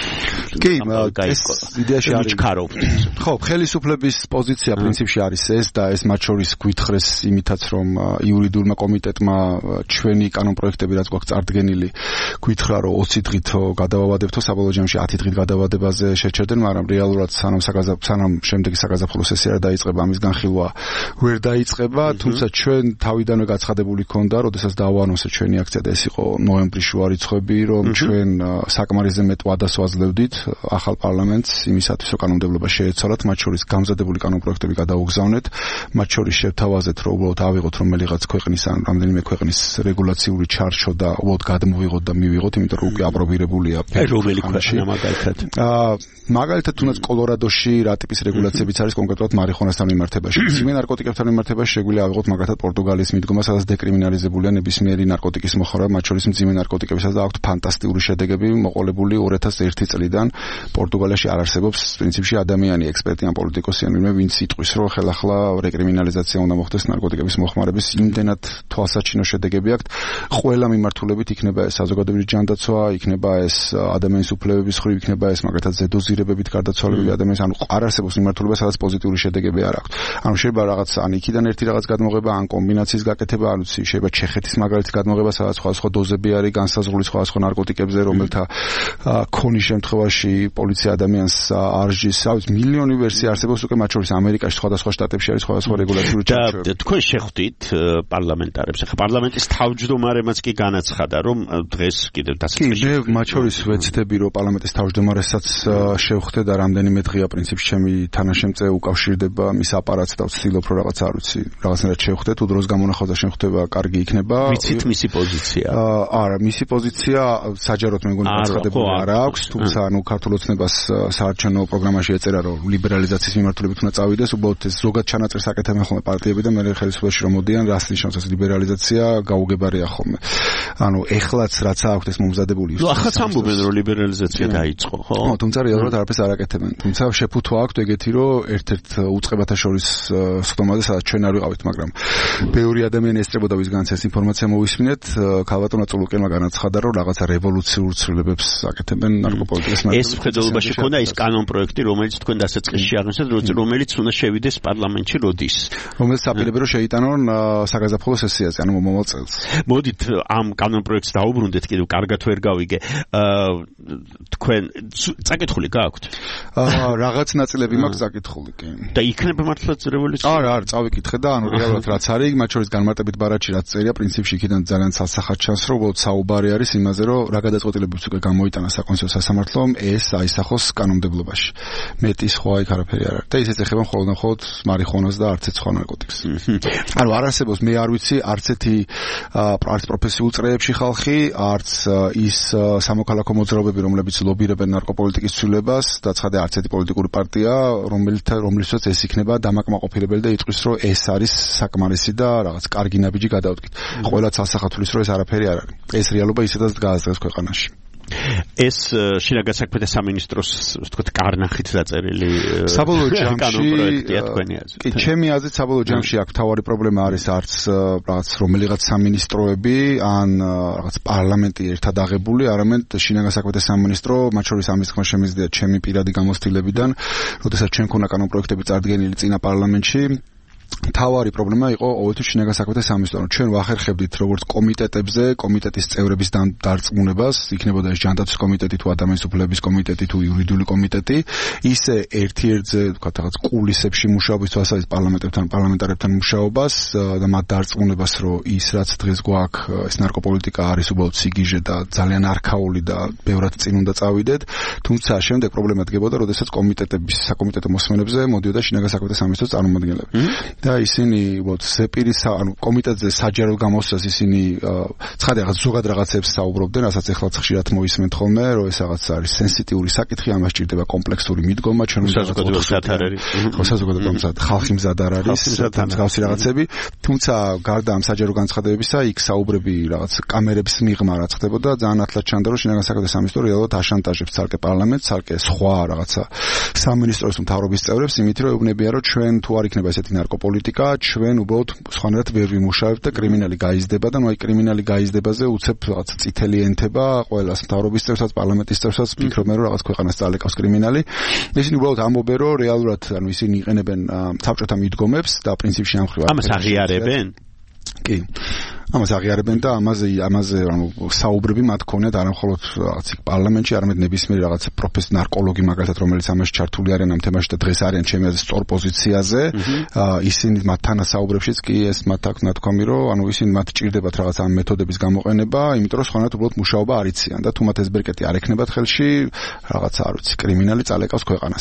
კი, ეს იდეაში არის ჩქარობთ. ხო, ხელისუფლების პოზიცია პრინციპში არის ეს და ეს მათ შორის გვითხრეს იმითაც რომ იურიდიულმა კომიტეტმა ჩვენი კანონპროექტები რაც გვაქვს წარდგენილი გვითხრა რომ 20 დღით გადავავადებთო, საბოლოო ჯამში 10 დღით გადავადებაზე შეჩერდნენ, მაგრამ რეალურად სანამ შემდეგი საგაზაფხულო სესია არ დაიწყება ამის განხილვა ვერ დაიწყება, თუმცა ჩვენ თავიდანვე გაცხადებული ქონდა, როდესაც დავანონსეთ ჩვენი აქცია და ეს იყო ნოემბრის შუა რიცხვები, რომ ჩვენ საკმარისზე მეტ ვადას ვაძლევდით ახალ პარლამენტს იმისათვის, რომ კანონმდებლობა შეეცვალათ, მათ შორის გამზადებული კანონპროექტები გადაუგზავნეთ, მათ შორის შევთავაზეთ, რომ უბრალოდ ავიღოთ რომელიღაც ქვეყნის ან რამდენიმე ქვეყნის რეგულაციური ჩარჩო და უბრალოდ გადმოვიღოთ და მივიღოთ, იმიტომ რომ უკვე აპრობირებულია რომელი ქვეყნა მაგალითად. მაგალითად თუნდაც კოლორადოში რა ტიპის რეგულაციებიც არის კონკრეტულად მარიხუანასთან მიმართებაში. ძიმე ნარკოტიკებთან მიმართებაში შეგვიძლია ავიღოთ მაგალითად პორტუგალიის მიდგომა, სადაც დეკრიმინალიზებულია ნებისმიერი ნარკოტიკის მოხმარება, მათ შორის ძიმე ნარკოტიკებისაც და აქვთ ფანტასტიკური შედეგები მოყოლებული 2001 წლიდან. პორტუგალიაში არ არსებობს პრინციპში ადამიანი ექსპერტი ან პოლიტიკოსი ან ვინმე ვინც იტყვის, რომ ხელახლა რეკრიმინალიზაცია უნდა მოხდეს ნარკოტიკების მოხმარების იმდენად თვალსაჩინო შედეგები აქვთ. ყველა მიმართულებით იქნება ეს საზოგადოებრივი ჯანდაცვა, იქნება ეს ადამიანის უფლებების ხრივ, იქნება ეს მაგალითად ზედოზირებებით გარდაცვალებები ადამიანის, ანუ არ არსებობს მიმართულება, სადაც პოზიტიური შედეგები არ აქვს. ანუ შეიძლება რაღაც ან იქიდან ერთი რაღაც გადმოღება, ან კომბინაციის გაკეთება, ანუ შეიძლება ჩეხეთის მაგალითის გადმოღება, სადაც სხვადასხვა დოზები არის განსაზღვრული სხვადასხვა ნარკოტიკებზე, რომელთა ქონის შემთხვევაში პოლიცია ადამიანს არჟის, ავიც მილიონი ვერსია არსებობს უკვე მათ შორის ამერიკაში სხვადასხვა შტატებში არის სხვადასხვა რეგულაციური ჩარჩოები. და თქვენ შეხვდით პარლამენტარებს, ახლა პარლამენტის თავმჯდომარემაც კი განაცხადა, რომ დღეს კიდევ დასაწყისში. კი, მე მათ შორის ვეცდები, რომ პარლამენტის თავმჯდომარესაც შევხვდე და რამდენიმე დღეა პრინციპში ჩემი თანაშემწე უკავშირდება მის აპარატს და ვცდილობ რომ რაღაც არ ვიცი, რაღაცნაირად შევხვდე, თუ დროს გამონახავს და შემხვდება, კარგი იქნება. ვიცით მისი პოზიცია? არა, მისი პოზიცია საჯაროდ მე მგონი განცხადებული არ აქვს, თუმცა ანუ ქართულ ოცნებას საარჩევნო პროგრამაში ეწერა, რომ ლიბერალიზაციის მიმართულებით უნდა წავიდეს, უბრალოდ ეს ზოგად ჩანაწერს აკეთებენ ხოლმე პარტიები და მე ხელისუფლებაში რომ მოდიან, რას ნიშნავს ეს ლიბერალიზაცია, გაუგებარია ხოლმე. ანუ ეხლაც რაც აქვს ეს მომზადებული. ნუ ახაც ამბობენ რომ ლიბერალიზაცია დაიწყო, ხო? ხო, თუმცა რეალურად არაფერს არ აკეთებენ. თუმცა შეფუთვა აქვს ეგეთი, რომ ერთ-ერთ უწყებათა შორის სხდომაზე, სადაც ჩვენ არ ვიყავით, მაგრამ ბევრი ადამიანი ესწრებოდა ვისგანაც ეს ინფორმაცია მოვისმინეთ, ქალბატონმა წულუკიანმა განაცხადა, რომ რაღაცა რევოლუციურ ცვლილებებს აკეთებენ ნარკოპოლიტიკის მიმართ. ეს მხედველობაში ქონდა ის კანონპროექტი, რომელიც თქვენ დასაწყისში აღნიშნეთ, რომელიც უნდა შევიდეს პარლამენტში როდის? რომელიც საპირებრო შეიტანონ საგაზაფხულო სესიაზე, ანუ მომავალ წელს. მოდით ამ კანონპროექტს დაუბრუნდეთ, კიდევ კარგად ვერ გავიგე. თქვენ წაკითხული გაქვთ? რაღაც ნაწილები მაქვს წაკითხული, კი. და იქნება მართლაც რევოლუცია? არა, წავიკითხე და ანუ რეალურად რაც არის, მათ შორის განმარტებით ბარათში რაც წერია, პრინციპში იქიდან ძალიან ცალსახად ჩანს, რომ უბრალოდ საუბარი არის იმაზე, რომ რა გადაწყვეტილებებს უკვე გამოიტანა საკონსტიტუციო სასამართლომ, ეს აისახოს კანონმდებლობაში. მეტი სხვა იქ არაფერი არ არის. და ისიც ეხება მხოლოდ მარიხუანას და არც სხვა ნარკოტიკს. ანუ არ არსებობს, მე არ ვიცი, არც პროფესიულ წრეებში ხალხი, არც ის სამოქალაქო მოძრაობები, რომლებიც ლობირებენ ნარკოპოლიტიკის ცვლილებას და ცხადე არც ერთი პოლიტიკური პარტია, რომლითაც ეს იქნება დამაკმაყოფილებელი და იტყვის, რომ ეს არის საკმარისი და რაღაც კარგი ნაბიჯი გადავდგით. ყველა ცალსახად თulis, რომ ეს არაფერი არ არის. ეს რეალობა ისედაც გააზრეს ქვეყანაში. ეს შინაგან საქმეთა სამინისტროს ვთქვათ კარნახით დაწერილი საბოლოო ჯამში თქვენი აზრით. კი, ჩემი აზრით საბოლოო ჯამში აქ თავარი პრობლემა არის არც რაღაც რომელიღაც სამინისტროები ან რაღაც პარლამენტი ერთად აღებული, არამედ შინაგან საქმეთა სამინისტრო, მათ შორის ამის თქმა შემიძლია ჩემი პირადი გამოცდილებიდან, როდესაც ჩვენ ქონა კანონპროექტები წარდგენილი წინა პარლამენტში, თავარი პრობლემა იყო ყოველთვის შინაგან საქმეთა სამინისტრო. ჩვენ ვახერხებდით როგორც კომიტეტებზე, კომიტეტის წევრების დარწმუნებას, იქნებოდა ეს ჯანდაცვის კომიტეტი თუ ადამიანის უფლებების კომიტეტი თუ იურიდიული კომიტეტი, ისე ერთ-ერთზე, ვთქვათ, რაღაც კულისებში მუშაობის თვალსაზრისით პარლამენტარებთან მუშაობას და მათ დარწმუნებას, რომ ის რაც დღეს გვაქვს, ეს ნარკოპოლიტიკა არის უბრალოდ სიგიჟე და ძალიან არქაული და ბევრად წინ უნდა წავიდეთ. თუმცა შემდეგ პრობლემა დგებოდა, როდესაც კომიტეტების საკომიტეტო მოსმენებზე მოდიოდა შინაგან საქმეთა სამინისტროს წარმომადგენლები. და ისინი ზეპირის კომიტეტზე საჯარო გამოსვლას ისინი ცხადია ზოგად რაღაცებს საუბრობდნენ, რასაც ეხლაც ხშირად მოისმენთ ხოლმე, რომ ეს რაღაც არის სენსიტიური საკითხი, ამას ჭირდება კომპლექსური მიდგომა, ჩვენ უნდა საზოგადოებრივად ხალხი მზად არ არის მსგავსი რაღაცები, თუმცა გარდა ამ საჯარო განცხადებებისა, იქ საუბრები რაღაც კამერების მიღმა რაც ხდებოდა, ძალიან ათლად ჩანდა, რომ შინაგან საქმეთა სამინისტრო რეალურად აშანტაჟებს ცალკე პარლამენტს, ცალკე სხვა რაღაცა სამინისტროს მთავრობის წევრებს, იმით რომ ეუბნებიან, რომ ჩვენ თუ არ იქნება ესეთი ნარკოპოლიტიკა, ჩვენ უბრალოდ სხვანაირად ვერ ვიმუშავებთ და კრიმინალი გაიზრდება და ნუ აი კრიმინალი გაიზრდებაზე უცებ რაღაც წითელი ენთება ყველას მთავრობის წევრსაც, პარლამენტის წევრსაც, ფიქრობენ, რომ რაღაც ქვეყანას წალეკავს კრიმინალი. ისინი უბრალოდ ამბობენ, რომ რეალურად ისინი იყენებენ საბჭოთა მიდგომებს და პრინციპში ამ ხრივ ამას აღიარებენ? კი. ამას აღიარებენ და ამაზე საუბრები მათ ქონიათ არა მხოლოდ რაღაც პარლამენტში, არამედ ნებისმიერი რაღაც ნარკოლოგი მაგალითად, რომელიც ამაში ჩართული არიან ამ თემაში და დღეს არიან ჩემი აზრით სწორ პოზიციაზე, ისინი მათთან საუბრებშიც კი ეს მათ აქვს ნათქვამი, რომ ისინი მათ ჭირდებათ რაღაც ამ მეთოდების გამოყენება, იმიტომ რომ სხვანაირად უბრალოდ მუშაობა არ იციან და თუ მათ ეს ბერკეტი არ ექნებათ ხელში, რაღაცა არ ვიცი, კრიმინალი წალეკავს ქვეყანას.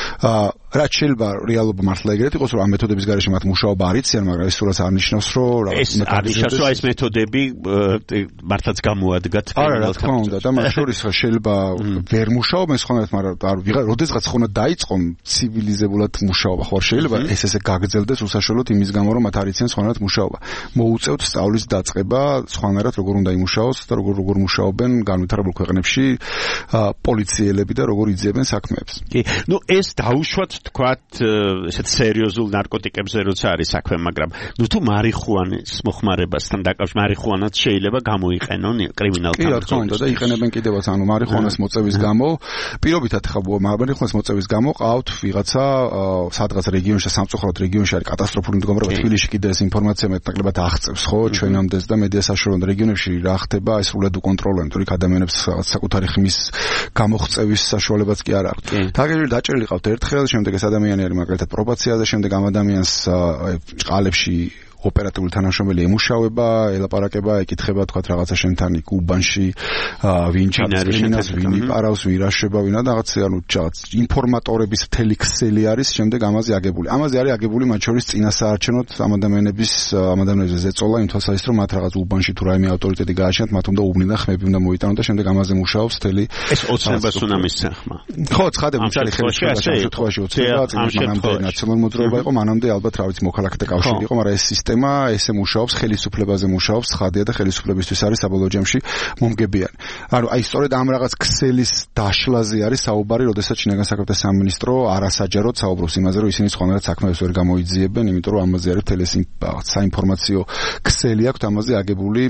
რაც შეიძლება რეალობა მართლა ეგრეთ იყოს, რომ ამ მეთოდების გარეშე მათ მუშაობა არ იციან, მაგრამ ეს სულაც არ ნიშნავს, რომ რაღაც ეს მეთოდები მართლაც გამოადგათ არა რა თქმა უნდა და მათ შორის შეიძლება ვერ მუშაობენ სხვანაირად, მაგრამ როდესღაც ხონდა დაიწყონ ცივილიზებულად მუშაობა, ხო შეიძლება ესე გაგრძელდეს უსაშუალოდ იმის გამო, რომ მათ არ იციან სხვანაირად მუშაობა. მოუწევთ სწავლის დაწყება სხვანაირად როგორ უნდა იმუშაოს და როგორ მუშაობენ განვითარებულ ქვეყნებში პოლიციელები და როგორ იძიებენ საქმეებს. კი, ნუ ეს დაუშვათ თქვათ ესეთ სერიოზულ ნარკოტიკებზე როცა არის საქმე, მაგრამ ნუ თუ მარიხუანის მოხმარებასთან დაკავშირებით მარიხუანაც შეიძლება გამოიყენონ კრიმინალთან. კი, რა თქმა უნდა და იყენებენ კიდევაც მარიხუანას მოწევის გამო, პირობითად ხა მარიხუანას მოწევის გამო ყავთ ვიღაცა სადღაც რეგიონში, სამწუხაროდ რეგიონში არის კატასტროფული მდგომარეობა, თბილისში კიდე ეს ინფორმაცია მეტნაკლებად აღწევს, ხო, ჩვენამდეც და მედია საშუალო რეგიონებში რა ხდება, ეს სრულად უკონტროლოენ, თორე ადამიანებს საკუთარი ხმის გამოღწევის საშუალებაც კი არ აქვს. თაგები დაჭერილი ყავთ ერთხელ, შემდეგ ეს ადამიანი არის მაგალითად პრობაციაზე, შემდეგ ამ ადამიანს ჭყალებში ოპერატიული თანამშრომელი ემუშავება, ელაპარაკება, ეკითხება თქვათ რაღაცა შენთან იქ უბანში, ვინ ჩაწერინას, ვინ იპარავს, ვინ რაშება, ვინა და რაღაც ინფორმატორების მთელი ქსელი არის შემდეგ ამაზე აგებული. ამაზე არის აგებული მათ შორის წინასაარჩევნოდ ამ ადამიანებზე ზეწოლა იმ თვალსაზრისით, რომ მათ რაღაც უბანში თუ რაიმე ავტორიტეტი გააჩნიათ, მათ უნდა უვნიდან ხმები უნდა მოიტანონ და შემდეგ ამაზე მუშაობს მთელი ეს ოცნებას უნდა მისცენ ხმა. ხო, ცხადები წარი ხელისუფლება შემთხვევაში ოცნება, მანამდე ნაციონალური მოძრაობა იყო, მანამდე ალბათ რა ვიცი მოქალაქეთა კავშირი იყო, მაგრამ ეს სისტემა ესე მუშაობს, ხელისუფლებაზე მუშაობს, ხადია და ხელისუფლებისთვის არის საბოლოო ჯამში მომგებიანი. აი სწორედ ამ რაღაც ქსელის დაშლაზე არის საუბარი, როდესაც შინაგან საქმეთა სამინისტრო არასაჯაროდ საუბრობს იმაზე, რომ ისინი სხვანაირად საქმეებს ვერ გამოიძიებენ, იმიტომ რომ ამაზე არის მთელი საინფორმაციო ქსელი აქვს ამაზე აგებული.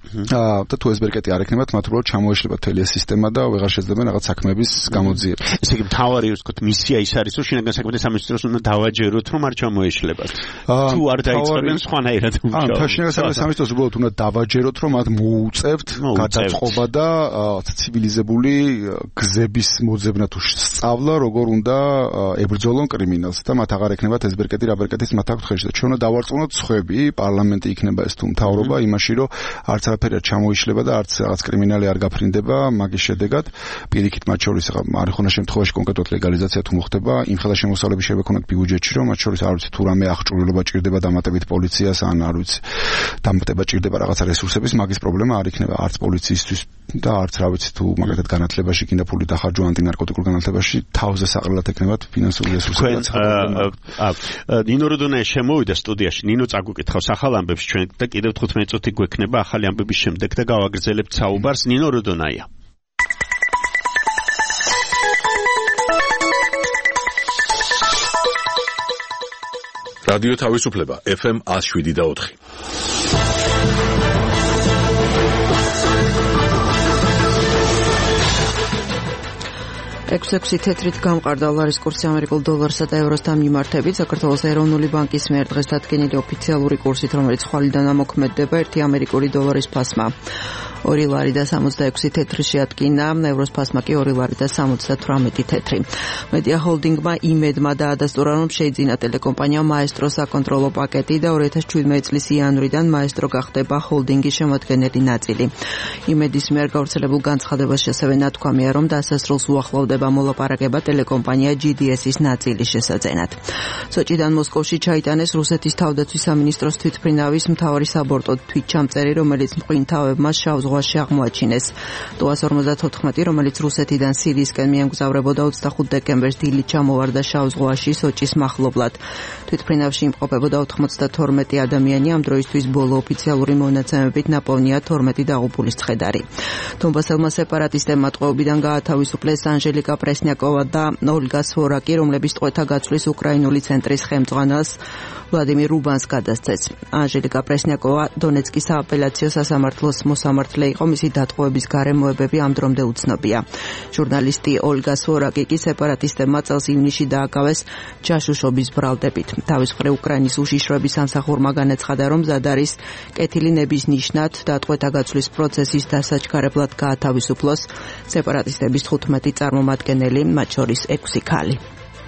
და თუ ეს ბერკეტი არ ექნებათ, მათ უბრალოდ ჩამოეშლება მთელი ეს სისტემა და ვეღარ შეძლებენ რაღაც საქმეების გამოძიება. ესე იგი მთავარი ვთქვათ მისია ის არის, რომ შინაგან საქმეთა სამინისტროს უნდა დავაჯეროთ, რომ არ ჩამოეშლებათ. თუ არ დაიწყებენ სხვანაირად მუშაობა. შინაგან საქმეთა სამინისტროს უბრალოდ უნდა დავაჯეროთ, რომ მათ მოუწევთ გადაწყობა და ცივილიზებული გზების მოძებნა თუ სწავლა, როგორ უნდა ებრძოლონ კრიმინალს და მათ აღარ ექნებათ ეს ბერკეტი, რა ბერკეტიც მათ აქვთ ხელში და ჩვენ უნდა დავარწმუნოთ სხვები, პარლამენტი იქნება ეს თუ მთავრობა იმაში, რომ არც არაფერი არ ჩამოიშლება და არც რაღაც კრიმინალი არ გაფრინდება, მაგის შედეგად პირიქით მათ შორის მარიხუანას შემთხვევაში კონკრეტულად ლეგალიზაცია თუ მოხდება, იმ ხელშემოსავლები შეიძლება ქონოთ ბიუჯეტში, რომ მათ შორის არ ვიცი თუ რამე აღჭურვილობა ჭირდება დამატებით პოლიციას ან არ ვიცი დამატება ჭირდება რაღაცა რესურსების, მაგის პრობლემა არ იქნება არც პოლიციისთვის და არც რა ვიცი თუ მაგალითად განათლებაში კიდე ფული დახარჯვა ანტინარკოტიკულ განათლებაში თავზე საყრელად ექნებათ ფინანსური რესურსები. ნინო როდონაია შემოვიდა სტუდიაში, ნინო წაგვიკითხავს ახალ ამბებს ჩვენ და კიდევ 15 წუთი გვექნება ახალი ამბების შემდეგ და გავაგრძელებთ საუბარს. ნინო როდონაია. რადიო თავისუფლება FM 107.4. ექვსი თეთრით გამყარ დოლარის კურსი ამერიკულ დოლარსა და ევროსთან მიმართებით საქართველოს ეროვნული ბანკის მიერ დღეს დადგენილი ოფიციალური კურსით, რომელიც ხვალიდან ამოქმედდება 1 ამერიკული დოლარის ფასმა. 2 ლარი და 66 თეთრი შეადგინა, ევროსფასმა კი 2 ლარი და 78 თეთრი. Media Holding-მა იმედმა დაადასტურა, რომ შეიძინა ტელეკომპანიამ Maestro საკონტროლო პაკეტი და 2017 წლის იანვრიდან Maestro გახდება ჰოლდინგის შემადგენელი ნაწილი. იმედის მიერ გავრცელებულ განცხადებას ასევე ნათქვამია, რომ დასასრულს უახლოვდება მოლაპარაკება ტელეკომპანია GDS-ის ნაწილის შესაძენად. სოჭიდან მოსკოვში ჩაიტანეს რუსეთის თავდაცვის სამინისტროს თვითმფრინავის მთავარი საბორტო თვითჩამწერი, რომელიც მყინ თავებმა შავ ზღვაში აღმოაჩინეს. TUAS-54, რომელიც რუსეთიდან სირიისკენ მიემგზავრებოდა 25 დეკემბერს დილით ჩამოვარდა შავ ზღვაში სოჭის მახლობლად. თვითმფრინავში იმყოფებოდა 92 ადამიანი, ამ დროისთვის ბოლო ოფიციალური მონაცემებით ნაპოვნია 12 დაღუპულის ცხედარი. დონბასელმა სეპარატისტებმა ტყვეობიდან გაათავისუფლეს ანჟელიკა პრესნიაკოვა და ოლგა სვორაკი, რომლებიც ტყვეთა გაცვლის უკრაინული ცენტრის ხელმძღვანელს ვლადიმირ რუბანს გადასცეს. ანჟელიკა პრესნიაკოვა დონეცკის სააპელაციო სასამართლოს მოსამართლე იყო, მისი დატყვევების გარემოებები ამ დრომდე უცნობია. ჟურნალისტი ოლგა სვორაკი კი სეპარატისტებმა წელს ივნისში დააკავეს ჯაშუშობის ბრალდებით. თავის მხრივ უკრაინის უშიშროების სამსახურმა განაცხადა, რომ მზად არის კეთილი ნებისნიშნად დატყვეთა გაცვლის პროცესის დასაჩქარებლად გაათავისუფლოს სეპარატისტების 15 წარმომადგენელი, მათ შორის 6 ქალი.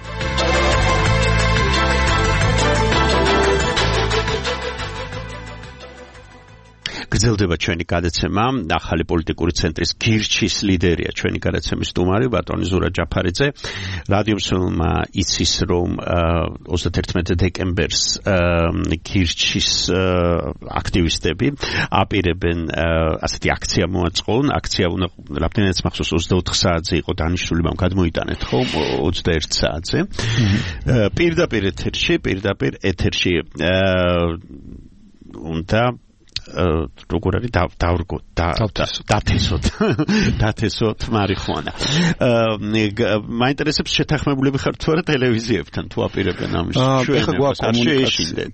გრძელდება ჩვენი გადაცემა. ახალი პოლიტიკური ცენტრის გირჩის ლიდერია ჩვენი გადაცემის სტუმარი ბატონი ზურა ჯაფარიძე. რადიომსმენელმა იცის, რომ 31 დეკემბერს გირჩის აქტივისტები აპირებენ ასეთი აქცია მოაწყონ. აქცია უნდა რამდენადაც მახსოვს 24 საათზე იყო დანიშნული, მაგრამ გადმოიტანეთ ხო 21 საათზე. პირდაპირ ეთერში უნდა როგორ არის დათესოთ მარიხუანა. მაინტერესებს შეთანხმებულები ხართ თუ არა ტელევიზიებთან თუ აპირებენ ამ შეეშინდეთ.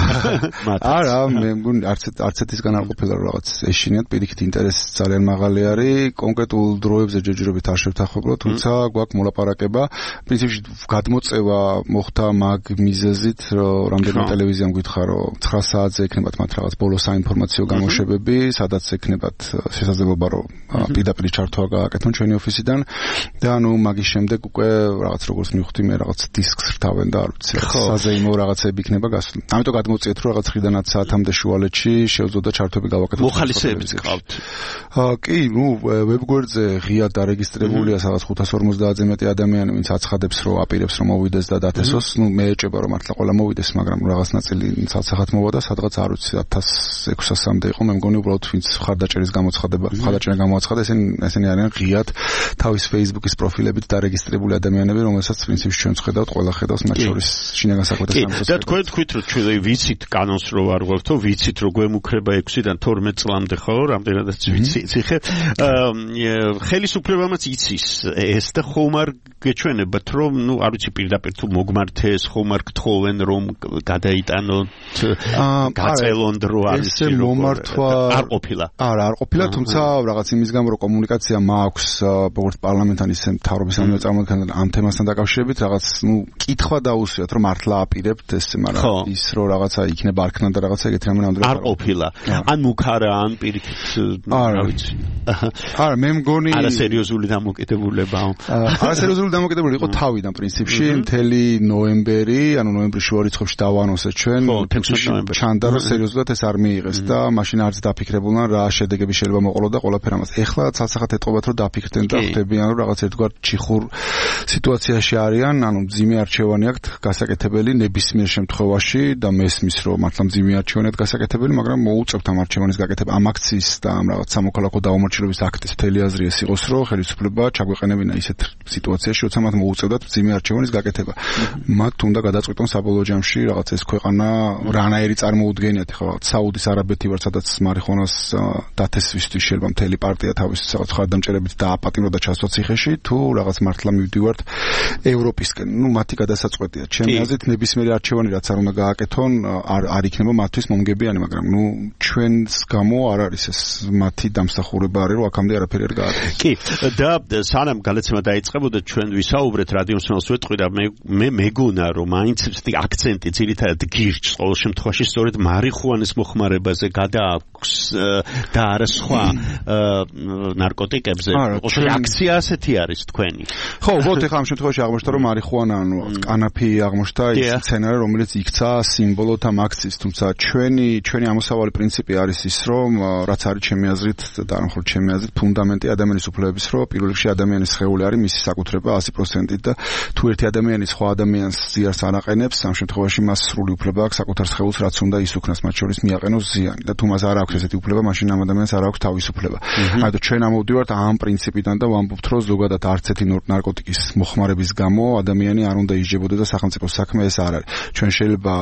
არა, მე მგონი არც ეთისგან არ ყოფილა რაღაც ეშინიათ, პირიქით ინტერესი ძალიან მაღალი არის, კონკრეტულ დროებზე ჯერჯერობით არ შევთანხმებულო, თუმცა გვაქვს მოლაპარაკება. პრინციპში გადმოწევა მოხდა მაგ მიზეზით, რომ რამდენიმე ტელევიზიამ გითხრა, რომ 9 საათზე ექნებათ მათ რაღაც ბოლო საინფორმაციო გამოშვებები, სადაც ექნებათ შესაძლებლობა, რომ პირდაპირ ჩართვა გააკეთონ ჩვენი ოფისიდან და ანუ მაგის შემდეგ უკვე რაღაც როგორც მივხვდი მე რაღაც დისკს რთავენ და არ ვიცი საზეიმო რაღაცები იქნება გასული. ამიტომ გადმოწიეთ, რომ რაღაც 9-10 საათამდე შუალედში შევძოდა ჩართვები გავაკეთოთ. მოხალისეებიც გყავთ? კი, ვებგვერდზე ღიად დარეგისტრებულია სადღაც 550-ზე მეტი ადამიანი, ვინც აცხადებს, რომ აპირებს რომ მოვიდეს და დათესოს. მე ეჭება რომ მართლა ყველა მოვიდეს, მაგრამ რაღაც ნაწილი საცახად მოვა და სადღაც არ ვიცი 1600-მდე იყო. მე მგონი უბრალოდ ვინც ხარდაჭერის ხარდაჭერა გამოაცხადა, ესენი არიან ღიად თავის Facebook-ის პროფილებით დარეგისტრირებული ადამიანები, რომელსაც პრინციპში ჩვენ ხედავთ, ყველა ხედავს, მათ შორის შინაგან საქმეთა სამინისტროს. და თქვენ თქვით, რომ ჩვენ ვიცით კანონს რო არ ვართო, ვიცით რომ გვემუქრება 6-დან 12 წლამდე ხო, რამდენადაც ვიცი ხე. ხელისუფლებამაც იცის ეს და ხომ არ გეჩვენებათ, რომ არ ვიცი პირდაპირ თუ მოგმართეს, ხომ არ გთხოვენ რომ გადაიტანოთ, გაწელონ დრო არის მომართვა არ ყოფილა. არ ყოფილა, თუმცა რაღაც იმის გამო რომ კომუნიკაცია მაქვს როგორც პარლამენტთან ისე მთავრობის წარმომადგენლებთან ამ თემასთან დაკავშირებით რაღაც კითხვა დაუსვიათ რომ მართლა აპირებთ ეს, მაგრამ ის რომ რაღაცა იქნება არქნა და რაღაცა ეგეთი რამე ნამდვილად არ ყოფილა. ან მუქარა, ან პირიქით არ ვიცი. არა, მე მგონი არა სერიოზული დამოკიდებულება. არა სერიოზული დამოკიდებული იყო თავიდან პრინციპში მთელი ნოემბერი, ანუ ნოემბრის შუა რიცხვებში დავანონსეთ ჩვენ, ჩანდა რომ სერიოზულად ეს არ მიიღეს და მაშინ არც დაფიქრებულან რა შედეგები შეიძლება მოყოლო და ყველაფერ ამას. ეხლა ცალსახად ეტყობათ რომ დაფიქრდნენ და ხვდებიან რომ რაღაც ერთგვარ ჩიხურ სიტუაციაში არიან, ანუ მძიმე არჩევანი აქვთ გასაკეთებელი ნებისმიერ შემთხვევაში და მესმის რომ მართლა მძიმე არჩევანი აქვს გასაკეთებელი, მაგრამ მოუწევთ ამ არჩევანის გაკეთება. ამ აქციის და ამ რაღაც სამოქალაქო დაუმორჩილების აქტის მთელი აზრი ეს იყოს, რომ ხელისუფლება ჩაგვეყენებინა ისეთ სიტუაციაში, როცა მათ მოუწევდათ მძიმე არჩევანის გაკეთება. მათ უნდა გადაწყვიტონ საბოლოო ჯამში რაღაც ეს ქვეყანა რანაირი წარმოუდგენიათ, ხო, საუდის არაბეთი ვარ, სადაც მარიხუანას დათესვისთვის შეიძლება მთელი პარტია თავის რაღაც ხარდამჭერებით დააპატიმრო და ჩასვა ციხეში, თუ რაღაც მართლა მივდივართ მოვდივართ ევროპისკენ. მათი გადასაწყვეტია. ჩემი აზრით, ნებისმიერი არჩევანი რაც არ უნდა გააკეთონ, არ იქნება მათთვის მომგებიანი, მაგრამ ჩვენს გამო არ არის ეს მათი დამსახურება არის, რომ აქამდე არაფერი არ გააკეთეს. კი, და სანამ გადაცემა დაიწყებოდა, ჩვენ ვისაუბრეთ რადიოს მსმენელს ვეტყვი და მე მეგონა რომ მაინც აქცენტი ძირითადად გირჩს ყოველ შემთხვევაში სწორედ მარიხუანის მოხმარებაზე გადააქვს და არა სხვა ნარკოტიკებზე. აქცია ასეთი არის თქვენი. ხო, უბრალოდ ეხლა ამ შემთხვევაში აღმოჩნდა რომ მარიხუანა, კანაფი აღმოჩნდა ის სცენარი, რომელიც იქცა სიმბოლოდ ამ აქციის, თუმცა ჩვენი ამოსავალი პრინციპი არის ის, რომ რაც არის ჩემი აზრით და არ მხოლოდ ჩემი აზრით, ფუნდამენტი ადამიანის უფლებების, რომ პირველ რიგში ადამიანის სხეული არის მისი საკუთრება 100%-ით და თუ ერთი ადამიანი სხვა ადამიანს ზიარს არ აყენებს, ამ შემთხვევაში მას სრული უფლება აქვს საკუთარ სხეულს რაც უნდა ისუქნას, მათ შორის მიაყენოს ზიანი და თუ მას არ აქვს ესეთი უფლება, მაშინ ამ ადამიანს არ აქვს თავისუფლება. მაგრამ ჩვენ ამოვდივართ ამ პრინციპიდან და ვამბობთ, რომ ზოგადად არც ერთი ნარკოტიკის მოხმარების გამო ადამიანი არ უნდა ისჯებოდეს და სახელმწიფოს საქმე ეს არ არის. ჩვენ შეიძლება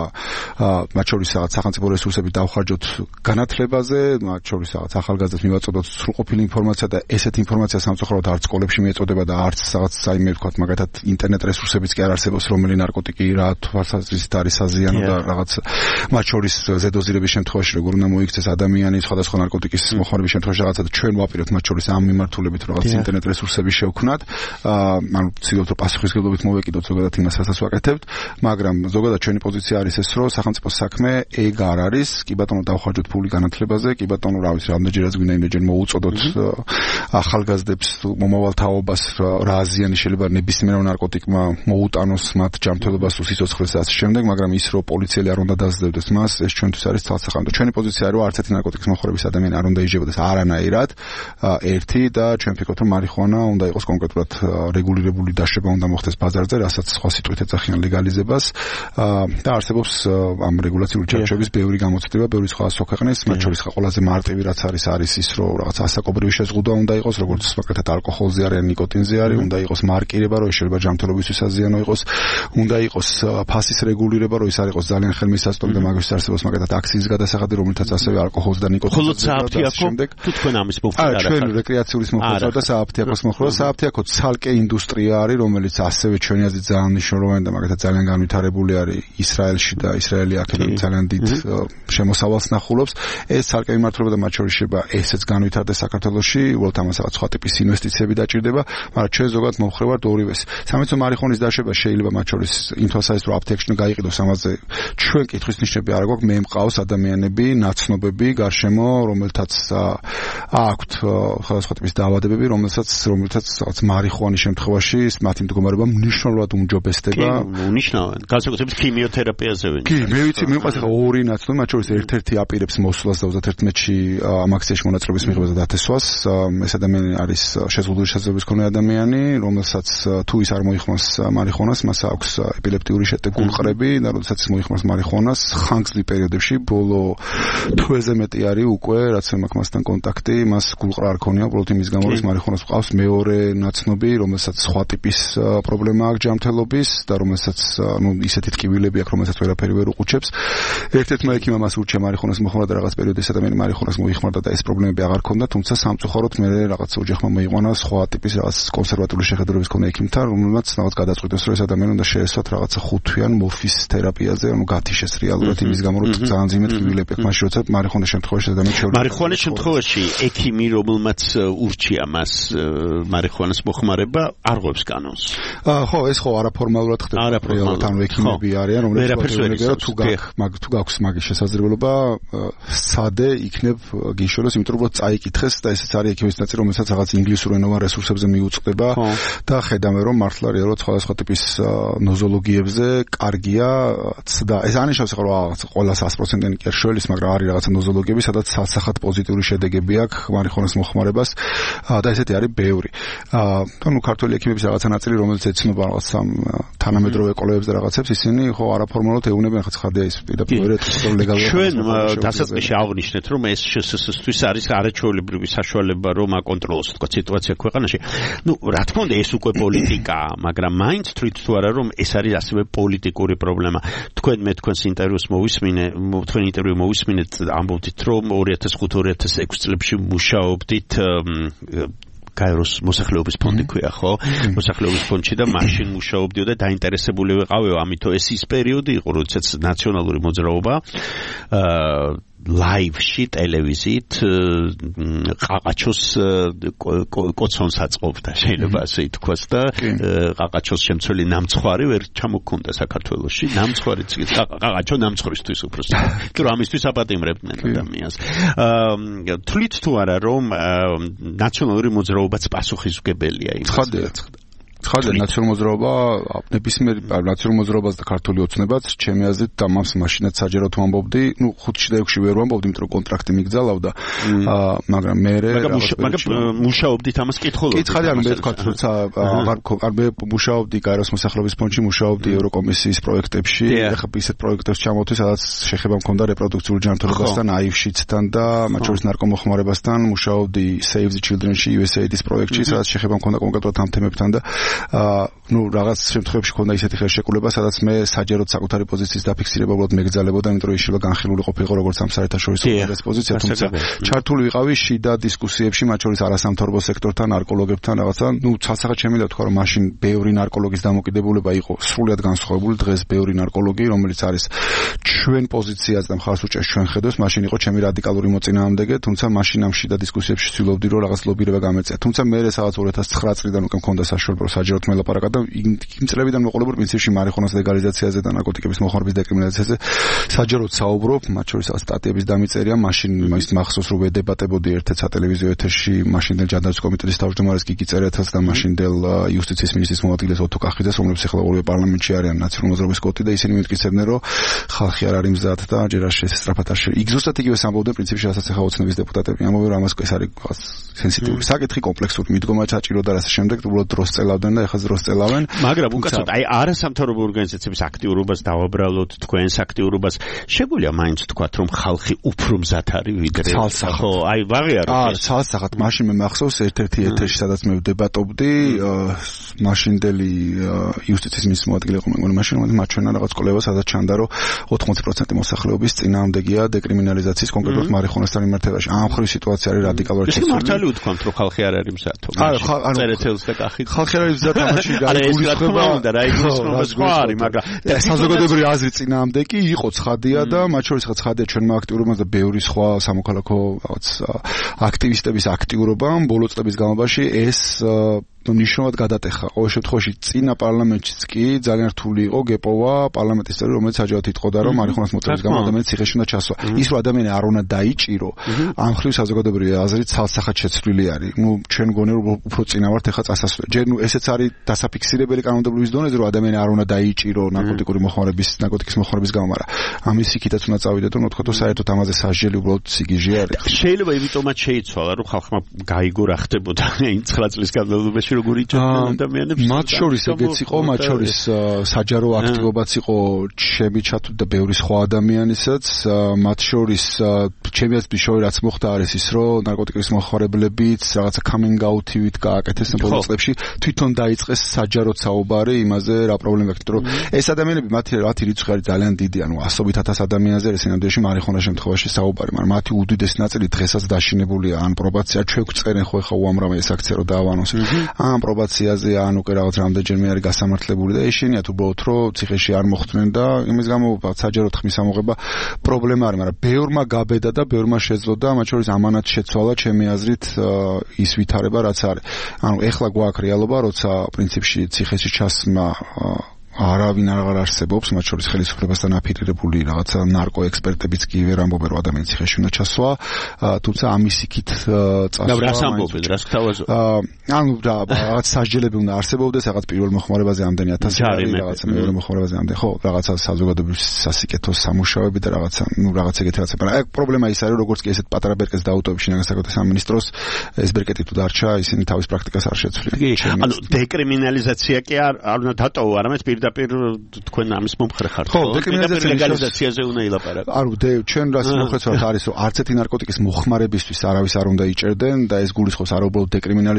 მათ შორის რაღაც სახელმწიფო რესურსები დავხარჯოთ განათლებაზე, მათ შორის რაღაც ახალგაზრდებს მივაწოდოთ სრულყოფილი ინფორმაცია და ესეთ ინფორმაციას სამწუხაროდ არც სკოლებში მიეწოდება და არც რაღაც მე ვთქვათ მაგათად ინტერნეტ რესურსებიც კი არ არსებობს, რომელი ნარკოტიკი რა თვალსაზრისით არის საზიანო და რაღაც მათ შორის ზედოზირების შემთხვევაში როგორ უნდა მოიქცეს ადამიანი სხვადასხვა ნარკოტიკის მოხმარების შემთხვევაში რაღაცა და ჩვენ ვაპირებთ მათ შორის ამ მიმართულებით რაღაც ინტერნეტ რესურსები შევქმნათ. ანუ ცდილობთ რომ პასუხისმგებლობით მოვეკიდოთ ზოგადად იმას, რასაც ვაკეთებთ, მაგრამ ზოგადად ჩვენი პოზიცია არის ეს, რომ სახელმწიფოს საქმე ეგ არ არის, კი ბატონო დავხარჯოთ ფული განათლებაზე, კი ბატონო რა ვიცი, რამდენჯერაც გვინდა იმეჯერ მოუწოდოთ ახალგაზრდებს მომავალ თაობას რა აზიანი შეიძლება ნებისმიერ ნარკოტიკმა მოუტანოს მათ ჯანმრთელობას თუ სიცოცხლეს ასე შემდეგ, მაგრამ ის რომ პოლიციელი არ უნდა დაძლებდეს მას, ეს ჩვენთვის არის თვალსაჩინო. ჩვენი პოზიცია არის, რომ არც ერთი ნარკოტიკის მოხმარების ადამიანი არ უნდა იჯებოდეს არანაირად. ერთი და ჩვენ ვფიქრობთ, რომ მარიხუანა უნდა იყოს კონკრეტულად რეგულირებული დაშება უნდა მოხდეს ბაზარზე, რასაც სხვა სიტყვით ეძახიან ლეგალიზებას და არსებობს ამ რეგულაციური ჩარჩოების ბევრი გამოცდილება, ბევრი სხვა ქვეყნის, მათ შორის ყველაზე მარტივი რაც არის ის, რომ რაღაც ასაკობრივი შეზღუდვა უნდა იყოს, როგორც მაგათად ალკოჰოლზე არის, ნიკოტინზე არის, უნდა იყოს მარკირება, რომ შეიძლება ჯანმრთელობისთვის აზიანო იყოს, უნდა იყოს ფასის რეგულირება, რომ ის არ იყოს ძალიან ხელმისაწვდომი და მაგის არსებობს მაგათად აქციის გადასახადი, რომელთაც ასევე ალკოჰოლს და ნიკოტინს შემდეგ თუ თქვენ ამის მოხდა ჩვენ რეკრეაციული მოხდა და სააფთიაქოს მოხდა. სააფთიაქო ცალკე ინდუსტრია არის, რომელიც ასევე ჩვენი აზრით ძალიან მნიშვნელოვანი და მაგათად ძალიან განვითარებული არის ისრაელში და ისრაელი აქედან ძალიან დიდ შემოსავალს ნახულობს. ეს ცალკე მიმართულება და მათ შორის შეიძლება ესეც განვითარდეს საქართველოში, უბრალოდ ამას რაღაც სხვა ტიპის ინვესტიციები დაჭირდება, მაგრამ ჩვენ ზოგადად მომხრევართ ორივეს. სამეცნიერო მარიხუანის დაშება შეიძლება მათ შორის იმ თვალსაზრისით რომ აფთიაქში გაიყიდოს ამაზე ჩვენ კითხვის ნიშნები არ გვაქვს, მე მყავს ადამიანები, ნაცნობები გარშემო, რომელთაც აქვთ სხვადასხვა ტიპის დაავადებები, რომელთაც რაღაც მარიხუანის შემთხვევაში მათი მდგომარეობა მნიშვნელოვნად უმჯობესდება. კი, უნიშნავენ. განსაკუთრებით ქიმიოთერაპიაზე ვინ. კი, მე ვიცი, მიყვარს ახლა ორი ნაცნობი, მათ შორის ერთ-ერთი აპირებს მოსვლას და 31-ში ამ აქციაში მონაწილეობის მიღებას და დათესვას. ეს ადამიანი არის შეზღუდული შესაძლებლობის მქონე ადამიანი, რომელსაც თუ ის არ მოიხმარს მარიხუანას, მას აქვს ეპილეპტიური გულყრები და როდესაც მოიხმარს მარიხუანას, ხანგრძლივ პერიოდებში, ბოლო თვეზე მეტი არის უკვე, რაც მაქვს მასთან კონტაქტი, მას გულყრა არ ქონია, უბრალოდ იმის გამო, რომ მარიხუანას ყავს მეორე ნაცნობი, რომელსაც სხვა ტიპის პრობლემა აქვს ჯანმრთელობის და რომელსაც ისეთი ტკივილები აქვს, რომელსაც ვერაფერი ვერ უყუჩებს. ერთ-ერთმა ექიმმა მას ურჩია მარიხუანას მოხმარა და რაღაც პერიოდის ადამიანი მარიხუანას მოიხმარდა და ეს პრობლემები აღარ ქონდა, თუმცა სამწუხაროდ მე რაღაც ოჯახმა მოიყვანა სხვა ტიპის რაღაც კონსერვატული შეხედულების მქონე ექიმთან, რომელმაც რაღაც გადაწყვიტეს, რომ ეს ადამიანი უნდა შეესვათ რაღაცა ხუთთვიან მოფის თერაპიაზე, ანუ გათიშეს რეალურად იმის გამო, რომ ძალიან ძიმე ტკივილები აქვს. მაშინ როცა მარიხუანის შემთხვევაში ადამიანი შეუძლია. მარიხუანის შემთხვევაში ექიმი, რომელმაც ურჩია მას მარიხუანას მოხმარება, არღვევს კანონს. ხო, ეს ხო არაფორმალურად ხდება. რეალურად ანუ ექიმები არიან, რომლებიც თუ გაქვს მაგის შესაძლებლობა, სადე იქნებ გიშოროს, იმიტომ რომ წაიკითხეს და ესეც არის ექიმის ნაწილი, რომელსაც რაღაც ინგლისურენოვან რესურსებზე მიუწყდება და ხედავენ, რომ მართლა რეალურად სხვადასხვა ტიპის ნოზოლოგიებზე კარგია და ეს ანიშნავს, რომ ყველა 100%-იანი კი არ შველის, მაგრამ არის რაღაცა ნოზოლოგიები, სადაც სასახად პოზიტიური შედეგები აქვს მარიხუანას მოხმარებას და ესეთი არის ბევრი. ანუ ქართველი ექიმების რაღაცა ნაწილი, რომელიც ეცნობა რაღაც თანამედროვე კოლეგებს და რაღაცებს, ისინი ხო არაფორმალურად ეუბნებიან, ხა ცხადია ის პირდაპირ ლეგალურად. ჩვენ დასაწყისში აღნიშნეთ, რომ ეს შესაძლოა არის არაჩვეულებრივი საშუალება, რომ აკონტროლოს თქვა სიტუაცია ქვეყანაში. რა თქმა უნდა, ეს უკვე პოლიტიკაა, მაგრამ მაინც თვით თუ არა, რომ ეს არის ასევე პოლიტიკური პრობლემა. თქვენს ინტერვიუს მოვისმინეთ, ამბობდით, რომ 2005-2006 წლებში მუშაობდით გაეროს მოსახლეობის ფონდი ქვია, ხო? მოსახლეობის ფონდში და მაშინ მუშაობდიო და დაინტერესებული ვიყავი ამითო ეს ის პერიოდი იყო, როდესაც ნაციონალური მოძრაობა live-ში ტელევიზიით ყაყაჩოს კოცონს აწყობდა, შეიძლება ასე ითქვას და ყაყაჩოს შემცველი ნამცხვარი ვერ ჩამოქონდა საქართველოში. ნამცხვარიც ყაყაჩო ნამცხვრისთვის უბრალოდ. თუ ამისთვის აპატიმრებდნენ ადამიანს. თვლით თუ არა რომ ნაციონალური მოძრაობაც პასუხისმგებელია იმას? ხარდა ნაციონალური მოძრაობა, ნებისმიერ ნაციონალურ მოძრაობას და ქართული ოცნებაც, ჩემი აზრით და მას მაშინაც საჯაროდ ვამბობდი, 5-ში და 6-ში ვერ ვამბობდი, იმიტომ რომ კონტრაქტი მიგძალავდა, მაგრამ მე მუშაობდით ამას კითხულობდი. კითხავდი, ანუ მე თქვა, როცა არ მე მუშაობდი გაეროს მოსახლეობის ფონდში, მუშაობდი ევროკომისიის პროექტებში, ეხლა ისეთ პროექტებს ჩამოვთვი, სადაც შეხება მქონდა რეპროდუქციული ჯანმრთელობასთან, AIF-შიცთან და მათ შორის ნარკომოხმარებასთან, მუშაობდი Save the Children-ში, USAID-ის პროექტში, სადაც შეხება მქონდა კონკრეტულად ამ თემებთან და რაღაც შემთხვევებში ქონდა ისეთი ხელშეკრულება, სადაც მე საჯაროდ საკუთარი პოზიციის დაფიქსირება უბრალოდ მეგძალებოდა, იმიტომ რომ შეიძლება განხილული ყოფილიყო როგორც ამ საერთაშორისო კონგრესის პოზიცია, თუმცა ჩართული ვიყავი შიდა დისკუსიებში, მათ შორის არასამთავრობო სექტორთან, ნარკოლოგებთან, რაღაცა, ცალსახად შემიძლია თქვა, რომ მაშინ ბევრი ნარკოლოგის დამოკიდებულება იყო სრულიად განსხვავებული, დღეს ბევრი ნარკოლოგი, რომელიც არის ჩვენ პოზიციას და მხარს უჭერს ჩვენ ხედვას, მაშინ იყო ჩემი რადიკალური მოწინააღმდეგე, თუმცა მაშინ ამ შიდა დისკუსიებში ვცდილობდი, რომ რაღაც ლობირება გამეწია. თუმცა მე სადაც 2009 წლიდან უკვე მქონდა საშუალება საჯაროდ მელაპარაკა და იმ წლებიდან მოყოლებურ პრინციპში მარიხუანას ლეგალიზაციაზე და ნარკოტიკების მოხმარების დეკრიმინალიზაციაზე საჯაროდ საუბრობ, მათ შორის სტატიების დამიწერია, მაშინ ის მახსოვს რომ ვედებატებოდი ერთ-ერთ სატელევიზიო ეთერში მაშინდელ ჯანდაცვის კომიტეტის თავმჯდომარეს გიგი წერეთელს და მაშინდელ იუსტიციის მინისტრის მოადგილეს ოტო კახიძეს, რომლებიც ახლა ორივე პარლამენტში არიან ნაციონალური მოძრაობის კოდი და ისინი მითქისებდნენ, რომ ხალხი არ არის მზად და ჯერ არ შესწრაფად არ შეიძლება. იქ ზუსტად იგივეს ამბობდნენ პრინციპში, რასაც ახლა ოცნების დეპუტატები ამბობენ, რომ ამას ეს არის რაღაც სენსიტიური საკითხი, კომპლექსური მიდგომა საჭირო და ასე შემდეგ, უბრალოდ დროს წელავდნენ და ეხლა დროს წელავენ. მაგრამ უკაცრავად აი არასამთავრობო ორგანიზაციების აქტიურობას დავაბრალოთ, თქვენს აქტიურობას, შეგვიძლია მაინც თქვათ, რომ ხალხი უფრო მზად არის ვიდრე ხო, აი ვაღიაროთ. ცალსახად, მაშინ მე მახსოვს ერთ-ერთი ეთერში, სადაც მე ვდებატობდი, მაშინდელი იუსტიციის მინისტრის მოადგილე იყო, მეგონი მაშინ მათ ჩვენა რაღაც კოლევა, სადაც ჩანდა, რომ 80% მოსახლეობის წინააღმდეგია დეკრიმინალიზაციის კონკრეტულად მარიხუანასთან მიმართებაში. ამ ხრივ სიტუაცია არის რადიკალურად შეცვლილი. ის მართალი უთქვამთ, რომ ხალხი არ არის მზად. წერეთელს და კახით. ხალხი არ არის მზად ამაში გაიგულისხმება და იგულისხმება სხვა არის, მაგრამ საზოგადოებრივი აზრი წინააღმდეგ კი იყო ცხადია და მათ შორის ცხადია ჩვენმა აქტიურობამ და ბევრი სხვა სამოქალაქო რაღაც აქტივისტების აქტიურობამ ბოლო წლების განმავლობაში ეს ნიშნულად გადატეხა. ყოველ შემთხვევაში წინა პარლამენტშიც კი ძალიან რთული იყო გეპოვა პარლამენტის წევრი, რომელიც საჯაროდ იტყოდა, რომ მარიხუანას მოწმობის გამო ადამიანს ციხეში უნდა ჩასვა. ის რომ ადამიანი არ უნდა დაიჭირო, ამ ხრივ საზოგადოებრივი აზრით ცალსახად შეცვლილი არის. ჩვენ გონე რომ უფრო წინა ვართ ეხლა წასასვლელი. ჯერ ესეც არის დასაფიქსირებელი კანონმდებლობის დონეზე, რომ ადამიანი არ უნდა დაიჭირო ნარკოტიკის მოხმარების გამო, მაგრამ ამის იქითაც უნდა წავიდეთ, რომ თქვა, რომ საერთოდ ამაზე სასჯელი უბრალოდ სიგიჟე არის. შეიძლება იმიტომაც შეიცვალა, რომ ხალხმა გაიგო რა ხდებოდა იმ 9 წლის განმავლობაში. როგორი იჭერდნენ ადამიანებს. მათ შორის ეგეც იყო, მათ შორის საჯარო აქტივობაც იყო, ჩემი ჩათვლით და ბევრი სხვა ადამიანისაც, მათ შორის ჩემი აზრით შოი რაც მოხდა არის ის, რომ ნარკოტიკის მოხმარებლებიც რაღაცა coming out-ივით გააკეთეს ბოლო წლებში, თვითონ დაიწყეს საჯაროდ საუბარი იმაზე, რა პრობლემა აქვს, რომ ეს ადამიანები მათი რიცხვი არის ძალიან დიდი, ანუ 100,000 ადამიანზე ეს ინამდვილეში მარიხუანას შემთხვევაში საუბარი, მაგრამ მათი უდიდესი ნაწილი დღესაც დაშინებულია, ან პრობაცია ჩვენ გვწერენ ხო ხა უამრავი ეს აქცია რომ დაავანოს. ამ პრობაციაზე ან უკვე რაღაც რამდენჯერმე არის გასამართლებული და ეშინიათ უბრალოდ რომ ციხეში არ მოხვდნენ და იმის გამო საჯაროდ ხმის ამოღება პრობლემა არის, მაგრამ ბევრმა გაბედა და ბევრმა შეძლო და მათ შორის ამანაც შეცვალა ჩემი აზრით ის ვითარება რაც არის. ანუ ეხლა გვაქვს რეალობა, როცა პრინციპში ციხეში ჩასმა არავინ აღარ არსებობს, მათ შორის ხელისუფლებასთან აფილირებული რაღაცა ნარკოექსპერტებიც კი ვერ ამბობენ, რომ ადამიანი ციხეში უნდა ჩასვა, თუმცა ამის იქით წასვლა. და რას ამბობენ, რას გთავაზობ? ანუ რაღაც სასჯელები უნდა არსებობდეს, რაღაც პირველ მოხმარებაზე ამდენი 1000 არის, რაღაცა მეორე მოხმარებაზე ამდენი, ხო, რაღაცა საზოგადოების სასიკეთო სამუშაოები და რაღაცა, რაღაც ეგეთი რაღაცა. მაგრამ აი პრობლემა ის არის, როგორც კი ესეთ პატარა ბერკეტს დაუტოვებს შინაგან საქმეთა სამინისტროს, ეს ბერკეტი თუ დარჩა, ისინი თავის პრაქტიკას არ შეცვლიან. ანუ დეკრიმინალიზაცია კი არ უნდა დატოვო, არამედ პირდაპირ თქვენ ამის მომხრე ხართ. ხო, ლეგალიზაციაზე უნდა ილაპარაკო. ანუ ჩვენ რას მოხერხებთ არის, რომ არც ერთი ნარკოტიკის მოხმარებისთვის არავის არ უნდა იჭერდნენ და ეს გულისხმობს არა უბრალოდ დეკრიმინალიზაციას,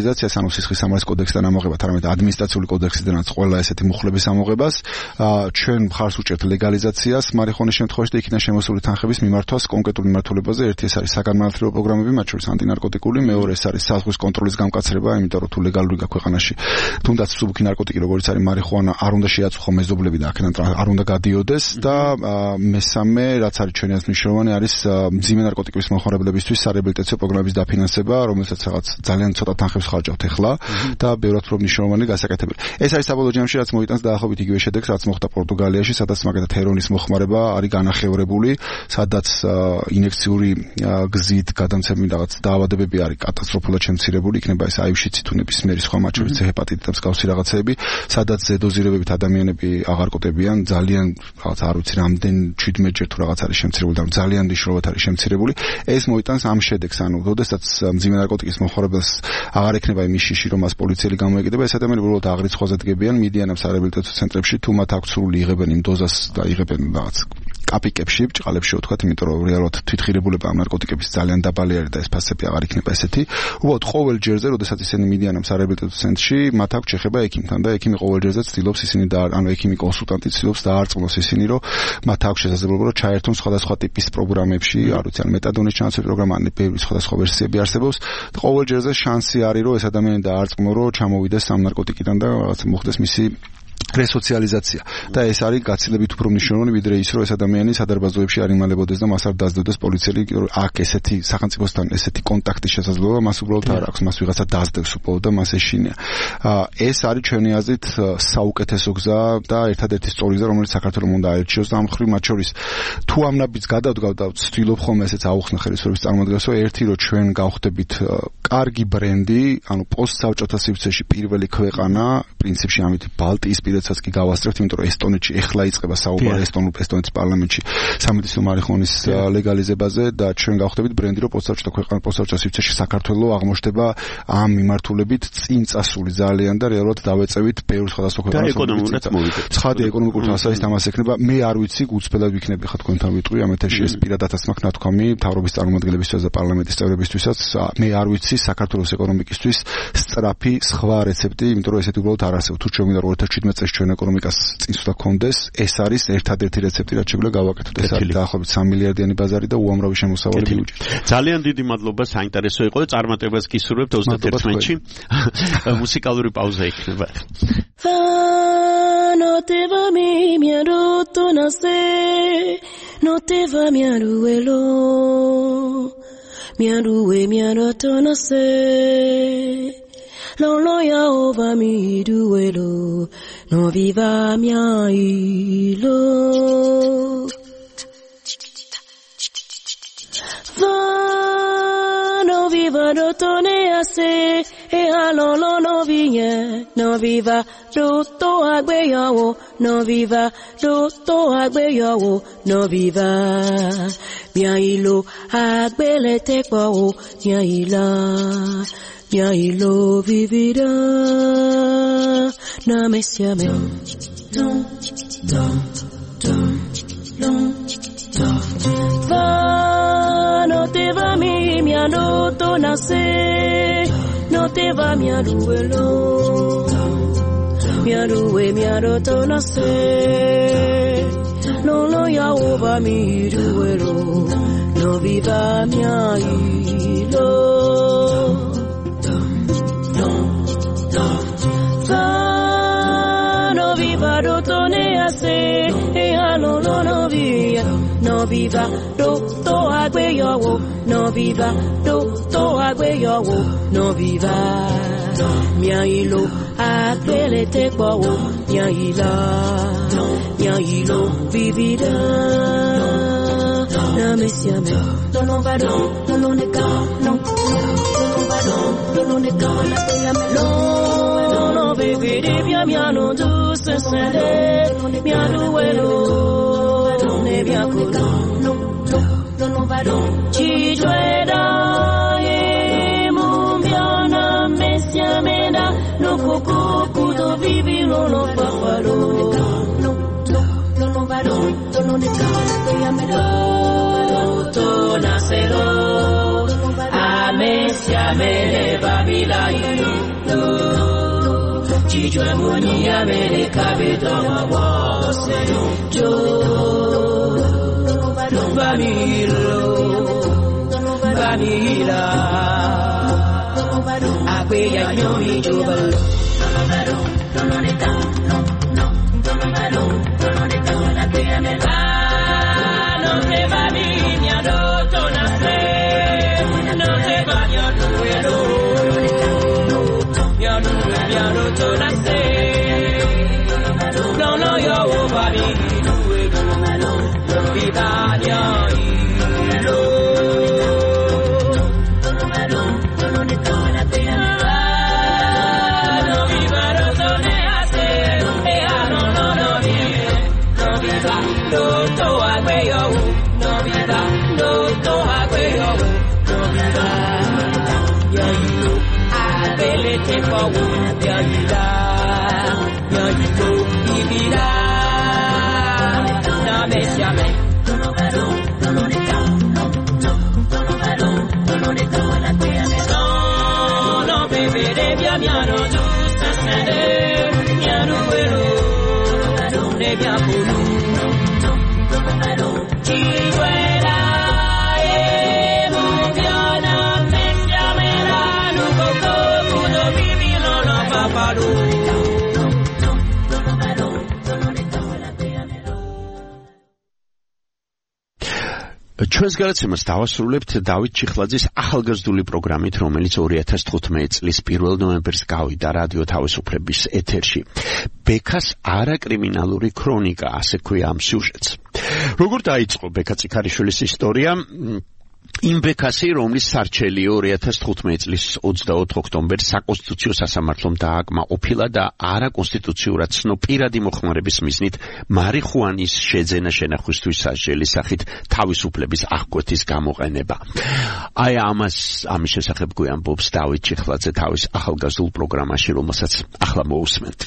ანუ სისხლის სამართლის კოდექსიდან ამოღებათ, არამედ ადმინისტრაციული კოდექსიდანაც ყველა ესეთი მუხლების ამოღებას. ჩვენ მხარს უჭერთ ლეგალიზაციას მარიხუანის შემთხვევაში და იქიდან შემოსული თანხების მიმართვას კონკრეტულ მიმართულებაზე. ერთი ეს არის საგანმანათლებლო პროგრამები, მათ შორის ანტინარკოტიკული, მეორე ეს არის საზღვრის კონტროლის გამკაცრება, იმიტომ რომ თუ ლეგალური გაქვს ქვეყანაში, თუნდაც მსუბუქი ნარკოტიკი, როგორც არის მარიხუანა, არ უნდა შეაწუხო მეზობლები და აქედან არ უნდა გადიოდეს და მესამე, რაც არის ჩვენი აზრით მნიშვნელოვანი, არის მძიმე ნარკოტიკების მომხმარებლებისთვის სარეაბილიტაციო პროგრამების დაფინანსება, რომელსაც რაღაც ძალიან ცოტა თანხებს ხარჯავთ ახლა და ბევრად უფრო მნიშვნელოვანი გასაკეთებელი. ეს არის საბოლოო ჯამში, რაც მოიტანს დაახლოებით იგივე შედეგს, რაც მოხდა პორტუგალიაში, სადაც მაგათად ჰეროინის მოხმარება არის განახევრებული, სადაც ინექციური გზით გადამცემი რაღაც დაავადებები არის კატასტროფულად შემცირებული, იქნება ეს აივშიცი თუ ნებისმიერი სხვა მათ შორის ჰეპატიტი და მსგავსი რაღაცეები, სადაც ზედოზირებებით ადამიანები აღარ კოტებიან, ძალიან რაღაც არ ვიცი რამდენ 17 ჯერ თუ რაღაც არის შემცირებული და ძალიან მნიშვნელოვნად არის შემცირებული. ეს მოიტანს ამ შედეგს, ანუ როდესაც მძიმე ნარკოტიკის მომხმარებელს აღარ ექნება იმის შიში, რომ მას პოლიციელი გამოეკიდება, ეს ადამიანები უბრალოდ აღრიცხვაზე დგებიან, მიდიან ამ სარეაბილიტაციო ცენტრებში, თუ მათ აქვს სრული იღებენ იმ დოზას და იღებენ რაღაც კაპიკებში, ბჭყალებში ვთქვათ, იმიტომ რომ რეალურად თვითღირებულება ამ ნარკოტიკების ძალიან დაბალი არის და ეს ფასები აღარ იქნება ესეთი. უბრალოდ ყოველ ჯერზე, როდესაც ისინი მიდიან ამ სარეაბილიტაციო ცენტრში, მათ აქვს შეხება ექიმთან და ექიმი ყოველ ჯერზე ცდილობს ისინი ანუ ექიმი კონსულტანტი ცდილობს დაარწმუნოს ისინი, რომ მათ აქვს შესაძლებლობა, რომ ჩაერთონ სხვადასხვა ტიპის პროგრამებში, არ ვიცი, ან მეტადონის ჩანაცვლების პროგრამა, ან ბევრი სხვადასხვა ვერსიები არსებობს. ყოველ ჯერზე შანსი არის, რომ ეს ადამიანი დაარწმუნო, რომ ჩამოვიდეს ამ ნარკოტიკიდან და რაღაც მოხდეს მისი რესოციალიზაცია და ეს არის გაცილებით უფრო მნიშვნელოვანი ვიდრე ის რომ ეს ადამიანი სადარბაზოებში არ იმალებოდეს და მას არ დაძდოდეს პოლიციელი აქ ესეთი სახელმწიფოსთან ესეთი კონტაქტის შესაძლებლობა მას უბრალოდ არ აქვს მას ვიღაცა დაძდევს უბრალოდ და მას ეშინია ეს არის ჩვენი აზრით საუკეთესო გზა და ერთადერთი სწორი გზა რომელიც საქართველოს უნდა აერჩიოს და ამ მხრივ მათ შორის თუ ამ ნაბიჯს გადავდგავ და ვცდილობ ხოლმე ესეც აუხსნა ხელისუფლების წარმოადგენელს რომ ერთი რომ ჩვენ გავხდებით კარგი ბრენდი ანუ პოსტსაბჭოთა სივრცეში პირველი ქვეყანა პრინციპში ამით ბალტიის პირებსაც კი გავასწრებთ, იმიტომ რომ ესტონეთში ეხლა იწყება საუბარი ესტონეთის პარლამენტში სამედიცინო მარიხუანის ლეგალიზებაზე და ჩვენ გავხდებით ბრენდი რომ პოსტსაბჭოთა სივრცეში საქართველოს აღმოჩნდება ამ მიმართულებით წინ წასული ძალიან და რეალურად დავეწევით ბევრ სხვადასხვა ქვეყანას ეკონომიკურად მოვიდეთ. ცხადია ეკონომიკურ თვალსაზრისით ამას ექნება მე არ ვიცი უცბელად ვიქნები ხა თქვენთან ვიტყვი ამ ეთერში ეს პირადადაც მაქვს ნათქვამი მთავრობის წარმომადგენლებისთვისაც და პარლამენტის წევრებისთვისაც მე არ ვიცი საქართველოს ეკონომიკისთვის სწრაფი სხვა რეცეპტი იმიტომ რომ ესეთი უბრალოდ არ არსებობს თუ ჩვენ მინდა 2017 წელს ჩვენ ეკონომიკას წინსვლა გქონდეს ეს არის ერთადერთი რეცეპტი რაც შეგვიძლია გავაკეთოთ ეს არის დაახლოებით 3 მილიარდიანი ბაზარი და უამრავი შემოსავალი ბიუჯეტი ძალიან დიდი მადლობა საინტერესო იყო წარმატებას გისურვებთ 31-ში მუსიკალური პაუზა იქნება No te va mi aruto nace no te va mi aruelo mi arue mi aruto nace Lo ya ova mi duelo no viva mia ilo Va no viva rotone ase e alolo no viva roto agbeyawo no viva roto agbeyawo no viva mia ilo agbele tekwo mia ila Mia ilo vivirá, na me siame. Va, no te va mi anoto nace, no te va mi aruelo. Mi arue, mi aroto nace, no lo ya ova mi duelo, no viva mi ilo. No viva rotone ase e alolo no viva roto agbeyawo no viva roto agbeyawo no viva mia ilo agbele tekwawo mia ilo vivirá na me siame no va no nega no va no nega la te No viviré mia no dulce sere mia duelo ne mia culo no vado ci juera e mumbiana mesia mena no coco do vivi no paparo no vado no ne cante a me to nasero a mesia me va vilai Ichwemoni America bitoma wose jo Vanilla Agbe ya nyomi jobal ჩვენს გადაცემას დავასრულებთ დავით ჩიხლაძის ახალგაზრდული პროგრამით, რომელიც 2015 წლის 1 ნოემბერს გავიდა რადიო თავისუფლების ეთერში. ბექას არაკრიმინალური ქრონიკა, ასე ქვია ამ სიუჟეტს. როგორ დაიწყო ბექა წიქარიშვილის ისტორია? იმ ბექასი, რომლის სარჩელი 2015 წლის 24 ოქტომბერს საკონსტიტუციო სასამართლომ დააკმაყოფილა და არაკონსტიტუციურად ცნო პირადი მოხმარების მიზნით მარიხუანის შეძენა შენახვისთვის სასჯელის სახით თავისუფლების აღკვეთის გამოყენება. აი ამის შესახებ გვიამბობს დავით ჩიხლაძე თავის ახალგაზრდულ პროგრამაში, რომელსაც ახლა მოусმენთ.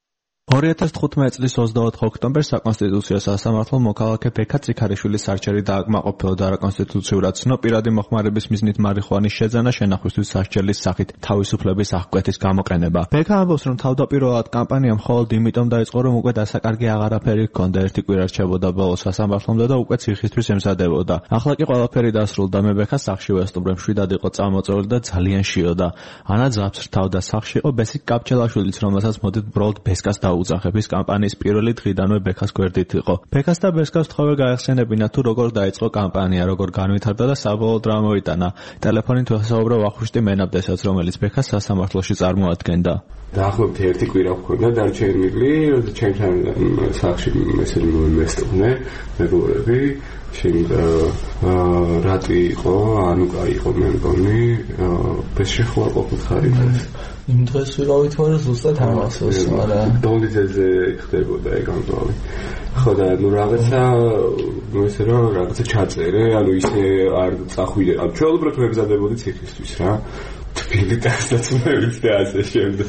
2015 წლის 24 ოქტომბერს საკონსტიტუციო სასამართლომ მოქალაქე ბექა წიქარიშვილის სარჩელი დააკმაყოფილა და არაკონსტიტუციურად ცნო პირადი მოხმარების მიზნით მარიხუანის შეძენა შენახვისთვის სასჯელის სახით თავისუფლების აღკვეთის გამოყენება. ბექა ამბობს, რომ თავდაპირველად კამპანია მხოლოდ იმიტომ დაიწყო, რომ უკვე დასაკარგი აღარაფერი ჰქონდა, ერთი კვირა რჩებოდა ბოლოს სასამართლომდე და უკვე ციხისთვის ემზადებოდა. ახლა კი ყველაფერი დასრულდა, მე ბექას სახში ვესტუმრე, მშვიდად იყო წამოწეული და ძალიან შიოდა. ანა ძაბს რთავდა სახში იყო ბესიკ კაპჩელაშვილიც, რომელსაც მოდით ბროლდ ბესკას უძახების კამპანიის პირველი დღიდანვე ბექას გვერდით იყო. ბექას და ბესკას თხოვე გაეხსენებინა თუ როგორ დაიწყო კამპანია, როგორ განვითარდა და საბოლოოდ რა მოიტანა. ტელეფონით ვესაუბრა ვახუშტი მენაბდესაც, რომელიც ბექას სასამართლოში წარმოადგენდა. დაახლოებით ერთი კვირა ჰქონდა დარჩენილი, ჩემთან სახში მესტუმრე მეგობრები, რატი იყო, ანუკა იყო მე მგონი, ეს შეხვალ ყოფილხარი ეს. იმ დღეს ვიყავით, მაგრამ ზუსტად ამასოს, მაგრამ დონდიძეზე ხდებოდა ეგ ამბავი. ხო და რაღაცა ესე რომ რაღაცა ჩაწერე, ისე არ წახვიდე. ჩვეულებრივ მებზადებოდი ციხისთვის რა. თბილი დასაცმელიც და ასე შემდეგ.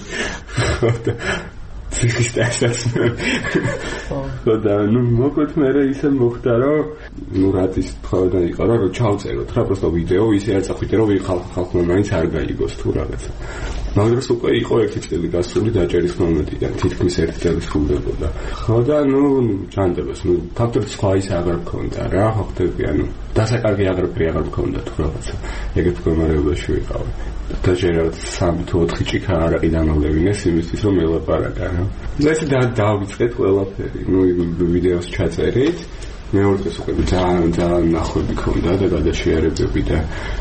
ციხის დასაცმელი. ხო და მოკლედ მე ისე მოხდა რომ რატის თავიდან იყო რომ ჩავწეროთ რა პროსტო ვიდეო ისე არ წახვიდე რომ ხალხმა მაინც არ გაიგოს თუ რაღაცა. მაგრამ უკვე იყო ერთი წელი გასული დაჭერის მომენტიდან, თითქმის ერთი წელი სრულდებოდა. ხო და ჭანდებას, ფაქტორი სხვა ის აღარ მქონდა რა, ხო ხდები, დასაკარგი აღარაფერი აღარ მქონდა თუ რაღაცა. ეგეთ მდგომარეობაში ვიყავი. დაჭერად 3 თუ 4 ჭიქა არაყი დამავლევინეს იმისთვის რომ ელაპარაკა რა. და ესე დავიწყეთ ყველაფერი. ვიდეოს ჩაწერით. მეორე დღეს უკვე ძალიან ნახვები ქონდა და გადაშიარებები და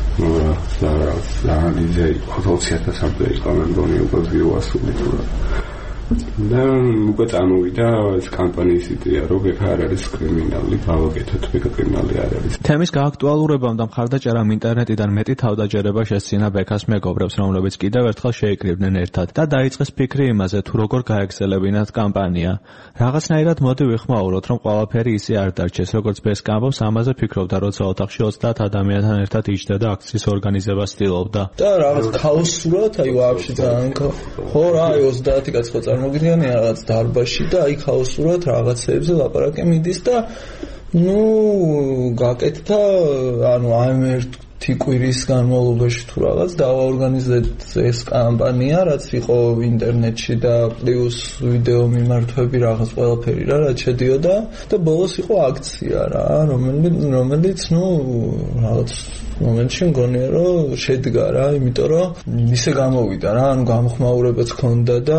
ძალიან იძე 20,000-ამდე იყო მე მგონი უკვე ვიუასული თუ რა. და უკვე წამოვიდა ეს კამპანიის იდეა, რომ ბექა არ არის კრიმინალი, გავაკეთოთ ბექა კრიმინალი არ არის. თემის გააქტუალურებამ და მხარდაჭერამ ინტერნეტიდან მეტი თავდაჯერება შესცინა ბექას მეგობრებს, რომლებიც კიდევ ერთხელ შეიკრიბნენ ერთად და დაიწყეს ფიქრი იმაზე, თუ როგორ გაეგზელებინათ კამპანია. რაღაცნაირად მოდი ვიხმაუროთ, რომ ყველაფერი ისე არ დარჩეს, როგორც ბესკა ამბობს, ამაზე ფიქრობდა, როცა ოთახში 30 ადამიანთან ერთად იჯდა და აქციის ორგანიზებას ცდილობდა. და რაღაც ქაოსურად, აი ვაფშე ძალიან ხო რა, აი 30 კაცი ხო წარმოგიდგენია რაღაც დარბაზში და აი ქაოსურად რაღაცეებზე ლაპარაკი მიდის და გაკეთდა, ანუ ამ ერთ 1 კვირის განმავლობაში თუ რაღაც დავაორგანიზეთ ეს კამპანია, რაც იყო ინტერნეტში და პლუს ვიდეო მიმართვები რაღაც ყველაფერი რა შედიოდა და ბოლოს იყო აქცია რა, რომელიც რაღაც მომენტში მგონია რომ შედგა რა, იმიტომ რომ ისე გამოვიდა რა, ანუ გამოხმაურებაც ჰქონდა და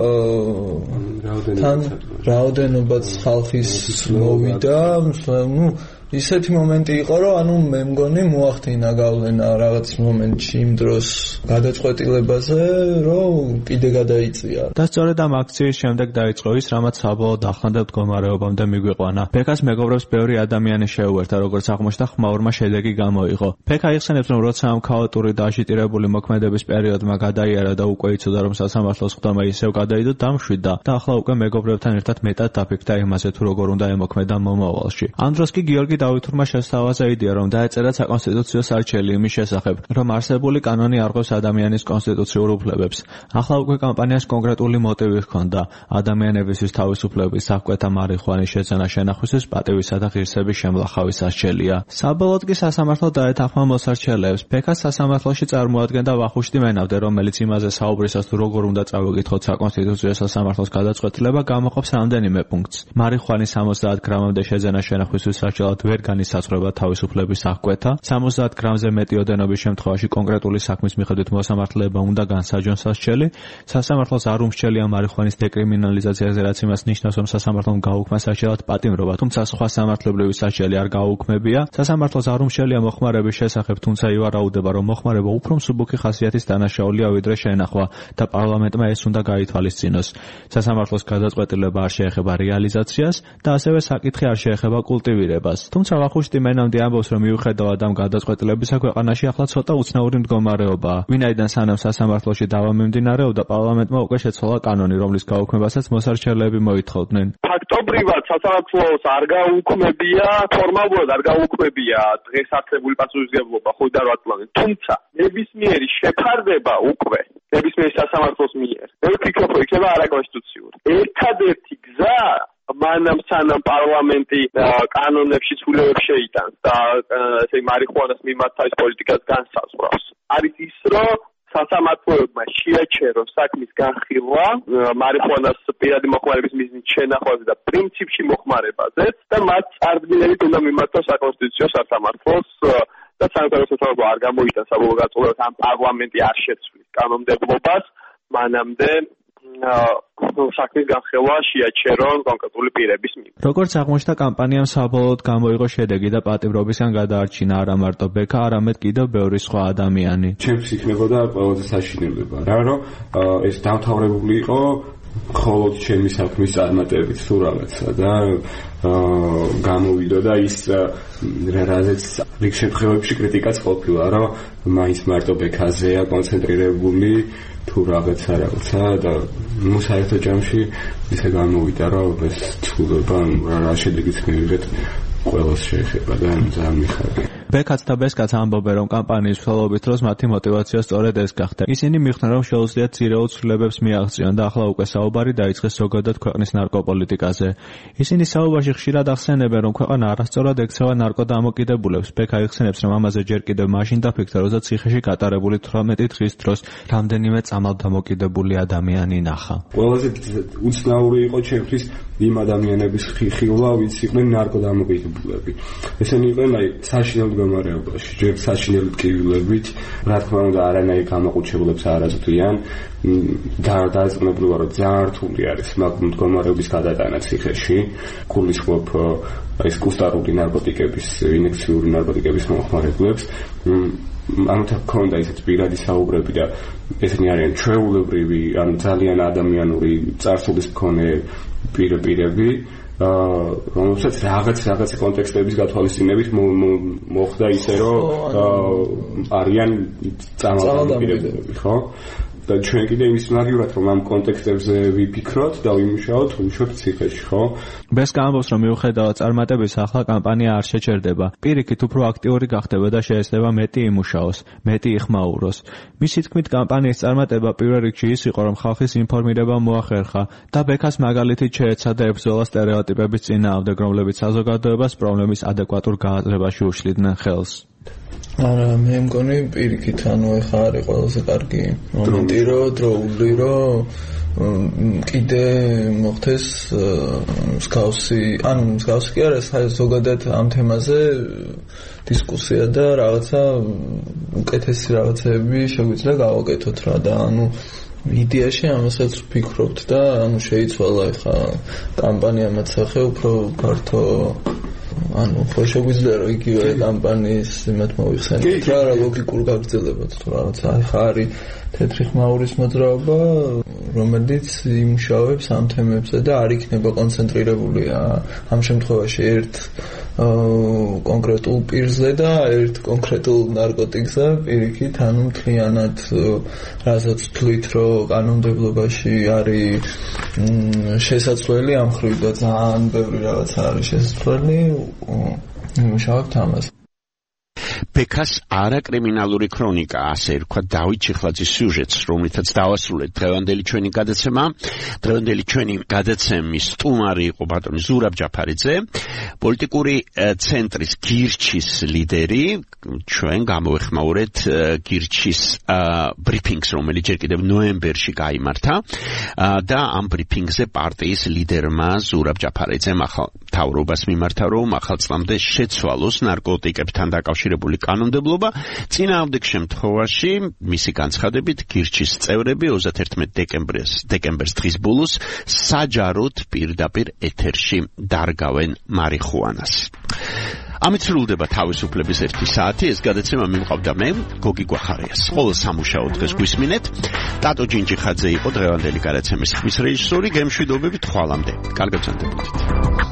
რაოდენობაც ხალხის მოვიდა, ну ისეთი მომენტი იყო, რომ ანუ მე მგონი მოახდინა გავლენა რაღაც მომენტში იმ დროს გადაწყვეტილებაზე, რომ კიდე გადაიწია. და სწორედ ამ აქციის შემდეგ დაიწყო ის, რამაც საბოლოოდ ახლანდელ მდგომარეობამდე მიგვიყვანა. ფეკას მეგობრებს ბევრი ადამიანი შეუერთდა, როგორც აღმოჩნდა, ხმაურმა შედეგი გამოიღო. ფეკა იხსენებს, რომ როცა ამ ქაოტური და აშიტირებული მოქმედების პერიოდმა გადაიარა და უკვე იცოდა, რომ სასამართლოს ხდომა ისევ გადაიდო, დამშვიდდა და ახლა უკვე მეგობრებთან ერთად მეტად დაფიქრდა იმაზე, თუ როგორ უნდა ემოქმედა მომავალში. ამ დროს კი გიორგი დავითურმა შესთავაზა იდეა, რომ დაეწერა საკონსტიტუციო სარჩელი იმის შესახებ, რომ არსებული კანონი არღვევს ადამიანის კონსტიტუციურ უფლებებს. ახლა უკვე კამპანიას კონკრეტული მოტივი ჰქონდა: ადამიანებისთვის თავისუფლების, საფკვეთა მარიხვანის შეძენა შენახვისთვის პატივისა და ღირსების შემლახავის სარჩელია. საბოლოოდ კი სასამართლო დაეთანხმა მოსარჩელეებს. ფეკას სასამართლოში წარმოადგენდა ვახუშტი მენავდე, რომელიც იმაზე საუბრისას თუ როგორ უნდა წავეკითხოთ საკონსტიტუციო სასამართლოს გადაწყვეტილება, გამოყოფს რამდენიმე პუნქტს. მარიხვანის 70 გრამამდე შეძენა შენახვისთვის სარჩელად ვერ განისაზღვრება თავისუფლების აღკვეთა. 70 გრამზე მეტი ოდენობის შემთხვევაში კონკრეტული საქმის მიხედვით მოსამართლეებმა უნდა განსაჯონ სასჯელი. სასამართლოს არ უმსჯელია მარიხვანის დეკრიმინალიზაციაზე, რაც იმას ნიშნავს, რომ სასამართლომ გაუქმა სასჯელად პატიმრობა, თუმცა სხვა სამართლებრივი სასჯელი არ გაუქმებია. სასამართლოს არ უმსჯელია მოხმარების შესახებ, თუმცა ივარაუდება, რომ მოხმარება უფრო მსუბუქი ხასიათის დანაშაულია, ვიდრე შენახვა და პარლამენტმა ეს უნდა გაითვალისწინოს. სასამართლოს გადაწყვეტილება არ შეეხება რეალიზაციას და ასევე საკითხი არ შეეხება კულტივირებას. თუმცა ვახუშტი მენამდე ამბობს, რომ მიუხედავად ამ გადაწყვეტილებისა, ქვეყანაში ახლა ცოტა უცნაური მდგომარეობაა. ვინაიდან სანამ სასამართლოში დავა მიმდინარეობდა, პარლამენტმა უკვე შეცვალა კანონი, რომლის გაუქმებასაც მოსარჩელეები მოითხოვდნენ. ფაქტობრივად სასამართლოს არ გაუქმებია, ფორმალურად არ გაუქმებია დღეს არსებული პასუხისმგებლობა ხუთ და 8 წლამდე. თუმცა ნებისმიერი შეფარდება უკვე ნებისმიერი სასამართლოს მიერ. მე ვფიქრობ, რომ იქნება არაკონსტიტუციური. ერთადერთი გზა მანამ სანამ პარლამენტი კანონებში ცვლილებებს შეიტანს და ესე მარიხვანას მიმართ თავის პოლიტიკას განსაზღვრავს, არის ის, რომ სასამართლოებმა შეაჩერონ საქმის განხილვა მარიხვანას პირადი მოხმარების მიზნით შენახვაზე და პრინციპში მოხმარებაზე და მათ წარდგინებით უნდა მიმართოს საკონსტიტუციო სასამართლოს და საკონსტიტუციო არ გამოიტანს საბოლოო გაწყვეტილებას, ამ პარლამენტი არ შეცვლის კანონმდებლობას, მანამდე საქმის განხილვა შეაჩერონ კონკრეტული პირების მიმართ. როგორც აღმოჩნდა, კამპანიამ საბოლოოდ გამოიღო შედეგი და პატიმრობისგან გადაარჩინა არა მარტო ბექა, არამედ კიდევ ბევრი სხვა ადამიანი. ჩემს იქნებოდა ყველაზე საშინელება რა, რომ ეს დამთავრებული იყო მხოლოდ ჩემი საქმის წარმატებით თუ რაღაცა და გამოვიდა და ის რაზეც რიგ შემთხვევებში კრიტიკაც ყოფილა, რომ მაინც მარტო ბექაზეა კონცენტრირებული თუ რაღაცა და ნუ საერთოდ ჯამში ისე გამოვიდა, რომ ეს ცვლილება რა შედეგიც მივიღეთ ყველას შეეხება და ძალიან მიხარია. ბეკაც და ბესკაც ამბობენ, რომ კამპანიის მსვლელობის დროს მათი мотиваცია სწორედ ეს გახდა. ისინი მიხვდნენ, რომ შეუძლიათ ძირეულ ცვლილებებს მიაღწიონ და ახლა უკვე საუბარი დაიწყეს ზოგადად ქვეყნის ნარკოპოლიტიკაზე. ისინი საუბარში ხშირად ახსენებენ, რომ ქვეყანა არასწორად ექცევა ნარკოდამოკიდებულებს. ბეკა იხსენებს, რომ ამაზე ჯერ კიდევ მაშინ დაფიქრდა, როცა ციხეში კატარებული 18 დღის დროს რამდენიმე წამალდამოკიდებული ადამიანი ნახა. ყველაზე უცნაური იყო ჩემთვის იმ ადამიანების ხილვა, ვინც იყვნენ ნარკოდამოკიდებულები. ესენი იყვნენ საშინელ მდგომარეობაში, ჯერ საშინელ ტკივილებით, რა თქმა უნდა, არანაირ გამაყუჩებულებს არ აწვდიან. დაწყნებლობა, რომ ძალიან რთული არის მაგ მდგომარეობის გადატანა ციხეში. გულისხმობ ეს კუსტარული ნარკოტიკების, ინექციური ნარკოტიკების მომხმარებლებს. ამათ ჰქონდა ისეთ პირადი საუბრები და ესენი არიან ჩვეულებრივი, ანუ ძალიან ადამიანური წარსულის მქონე პირები, რომელსაც რაღაც კონტექსტების გათვალისწინებით მოხდა ისე, რომ არიან წამალდამოკიდებულები, ხო? და ჩვენ კიდე იმის მაგივრად რომ ამ კონტექსტებზე ვიფიქროთ და ვიმუშაოთ ციხეში, ხო? ბესკა ამბობს, რომ მიუხედავად წარმატების ახლა კამპანია არ შეჩერდება. პირიქით უფრო აქტიური გახდება და შეეცდება მეტი იმუშაოს, მეტი იხმაუროს. მისი თქმით, კამპანიის წარმატება პირველ რიგში ის იყო, რომ ხალხის ინფორმირება მოახერხა და ბეკას მაგალითით შეეცადა ებრძოლა სტერეოტიპების წინააღმდეგ, რომლებიც საზოგადოებას პრობლემის ადეკვატურ გააზრებაში უშლიდნენ ხელს. არა, მე მგონი პირიქით, ეხა არის ყველაზე კარგი მომენტი, დროული, კიდე მოხდეს მსგავსი კი არა, ზოგადად ამ თემაზე დისკუსია და რაღაცა უკეთესი რაღაცები შეგვიძლია გავაკეთოთ რა და იდეაში ამასაც ვფიქრობთ და შეიცვალა ეხა კამპანიამაც სახე უფრო ფართო ხო შეგვიძლია რომ იგივე კამპანიის იმათ მოიხსენოთ რა ლოგიკურ გაგრძელებად თუ რაღაცა ეხა არის თეთრი ხმაურის მოძრაობა რომელიც იმუშავებს ამ თემებზე და არ იქნება კონცენტრირებული ამ შემთხვევაში ერთ კონკრეტულ პირზე და ერთ კონკრეტულ ნარკოტიკზე პირიქით მთლიანად რასაც ვთვლით რომ კანონმდებლობაში არის შესაძლებელი ამ ხრივ და ძალიან ბევრი რაღაცა არის შესაძლებელი იმუშავებთ ამას ბექას არაკრიმინალური ქრონიკა, ასე ვთქვა დავით ჩიხლაძის სიუჟეტს, რომლითაც დავასრულეთ დღევანდელი ჩვენი გადაცემის სტუმარი იყო ბატონი ზურაბ ჯაფარიძე, პოლიტიკური ცენტრის გირჩის ლიდერი, ჩვენ გამოვეხმაურეთ გირჩის ბრიფინგს, რომელიც ჯერ კიდევ ნოემბერში გაიმართა და ამ ბრიფინგზე პარტიის ლიდერმა ზურაბ ჯაფარიძემ ახალ მთავრობას მიმართა, რომ ახალ წლამდე შეცვალოს ნარკოტიკებთან დაკავშირებული კანონმდებლობა, წინააღმდეგ შემთხვევაში მისი განცხადებით გირჩის წევრები 31 დეკემბერს დღის ბოლოს საჯაროდ პირდაპირ ეთერში დარგავენ მარიხუანას. ამით სრულდება თავისუფლების 1 საათი, ეს გადაცემა მიმყავდა მე, გოგი გვახარიას. ყოველ სამუშაო დღეს გვისმინეთ. ტატო ჯინჯიხაძე იყო დღევანდელი გადაცემის ხმის რეჟისორი, გემშვიდობებით ხვალამდე. კარგად გრძელდებოდით.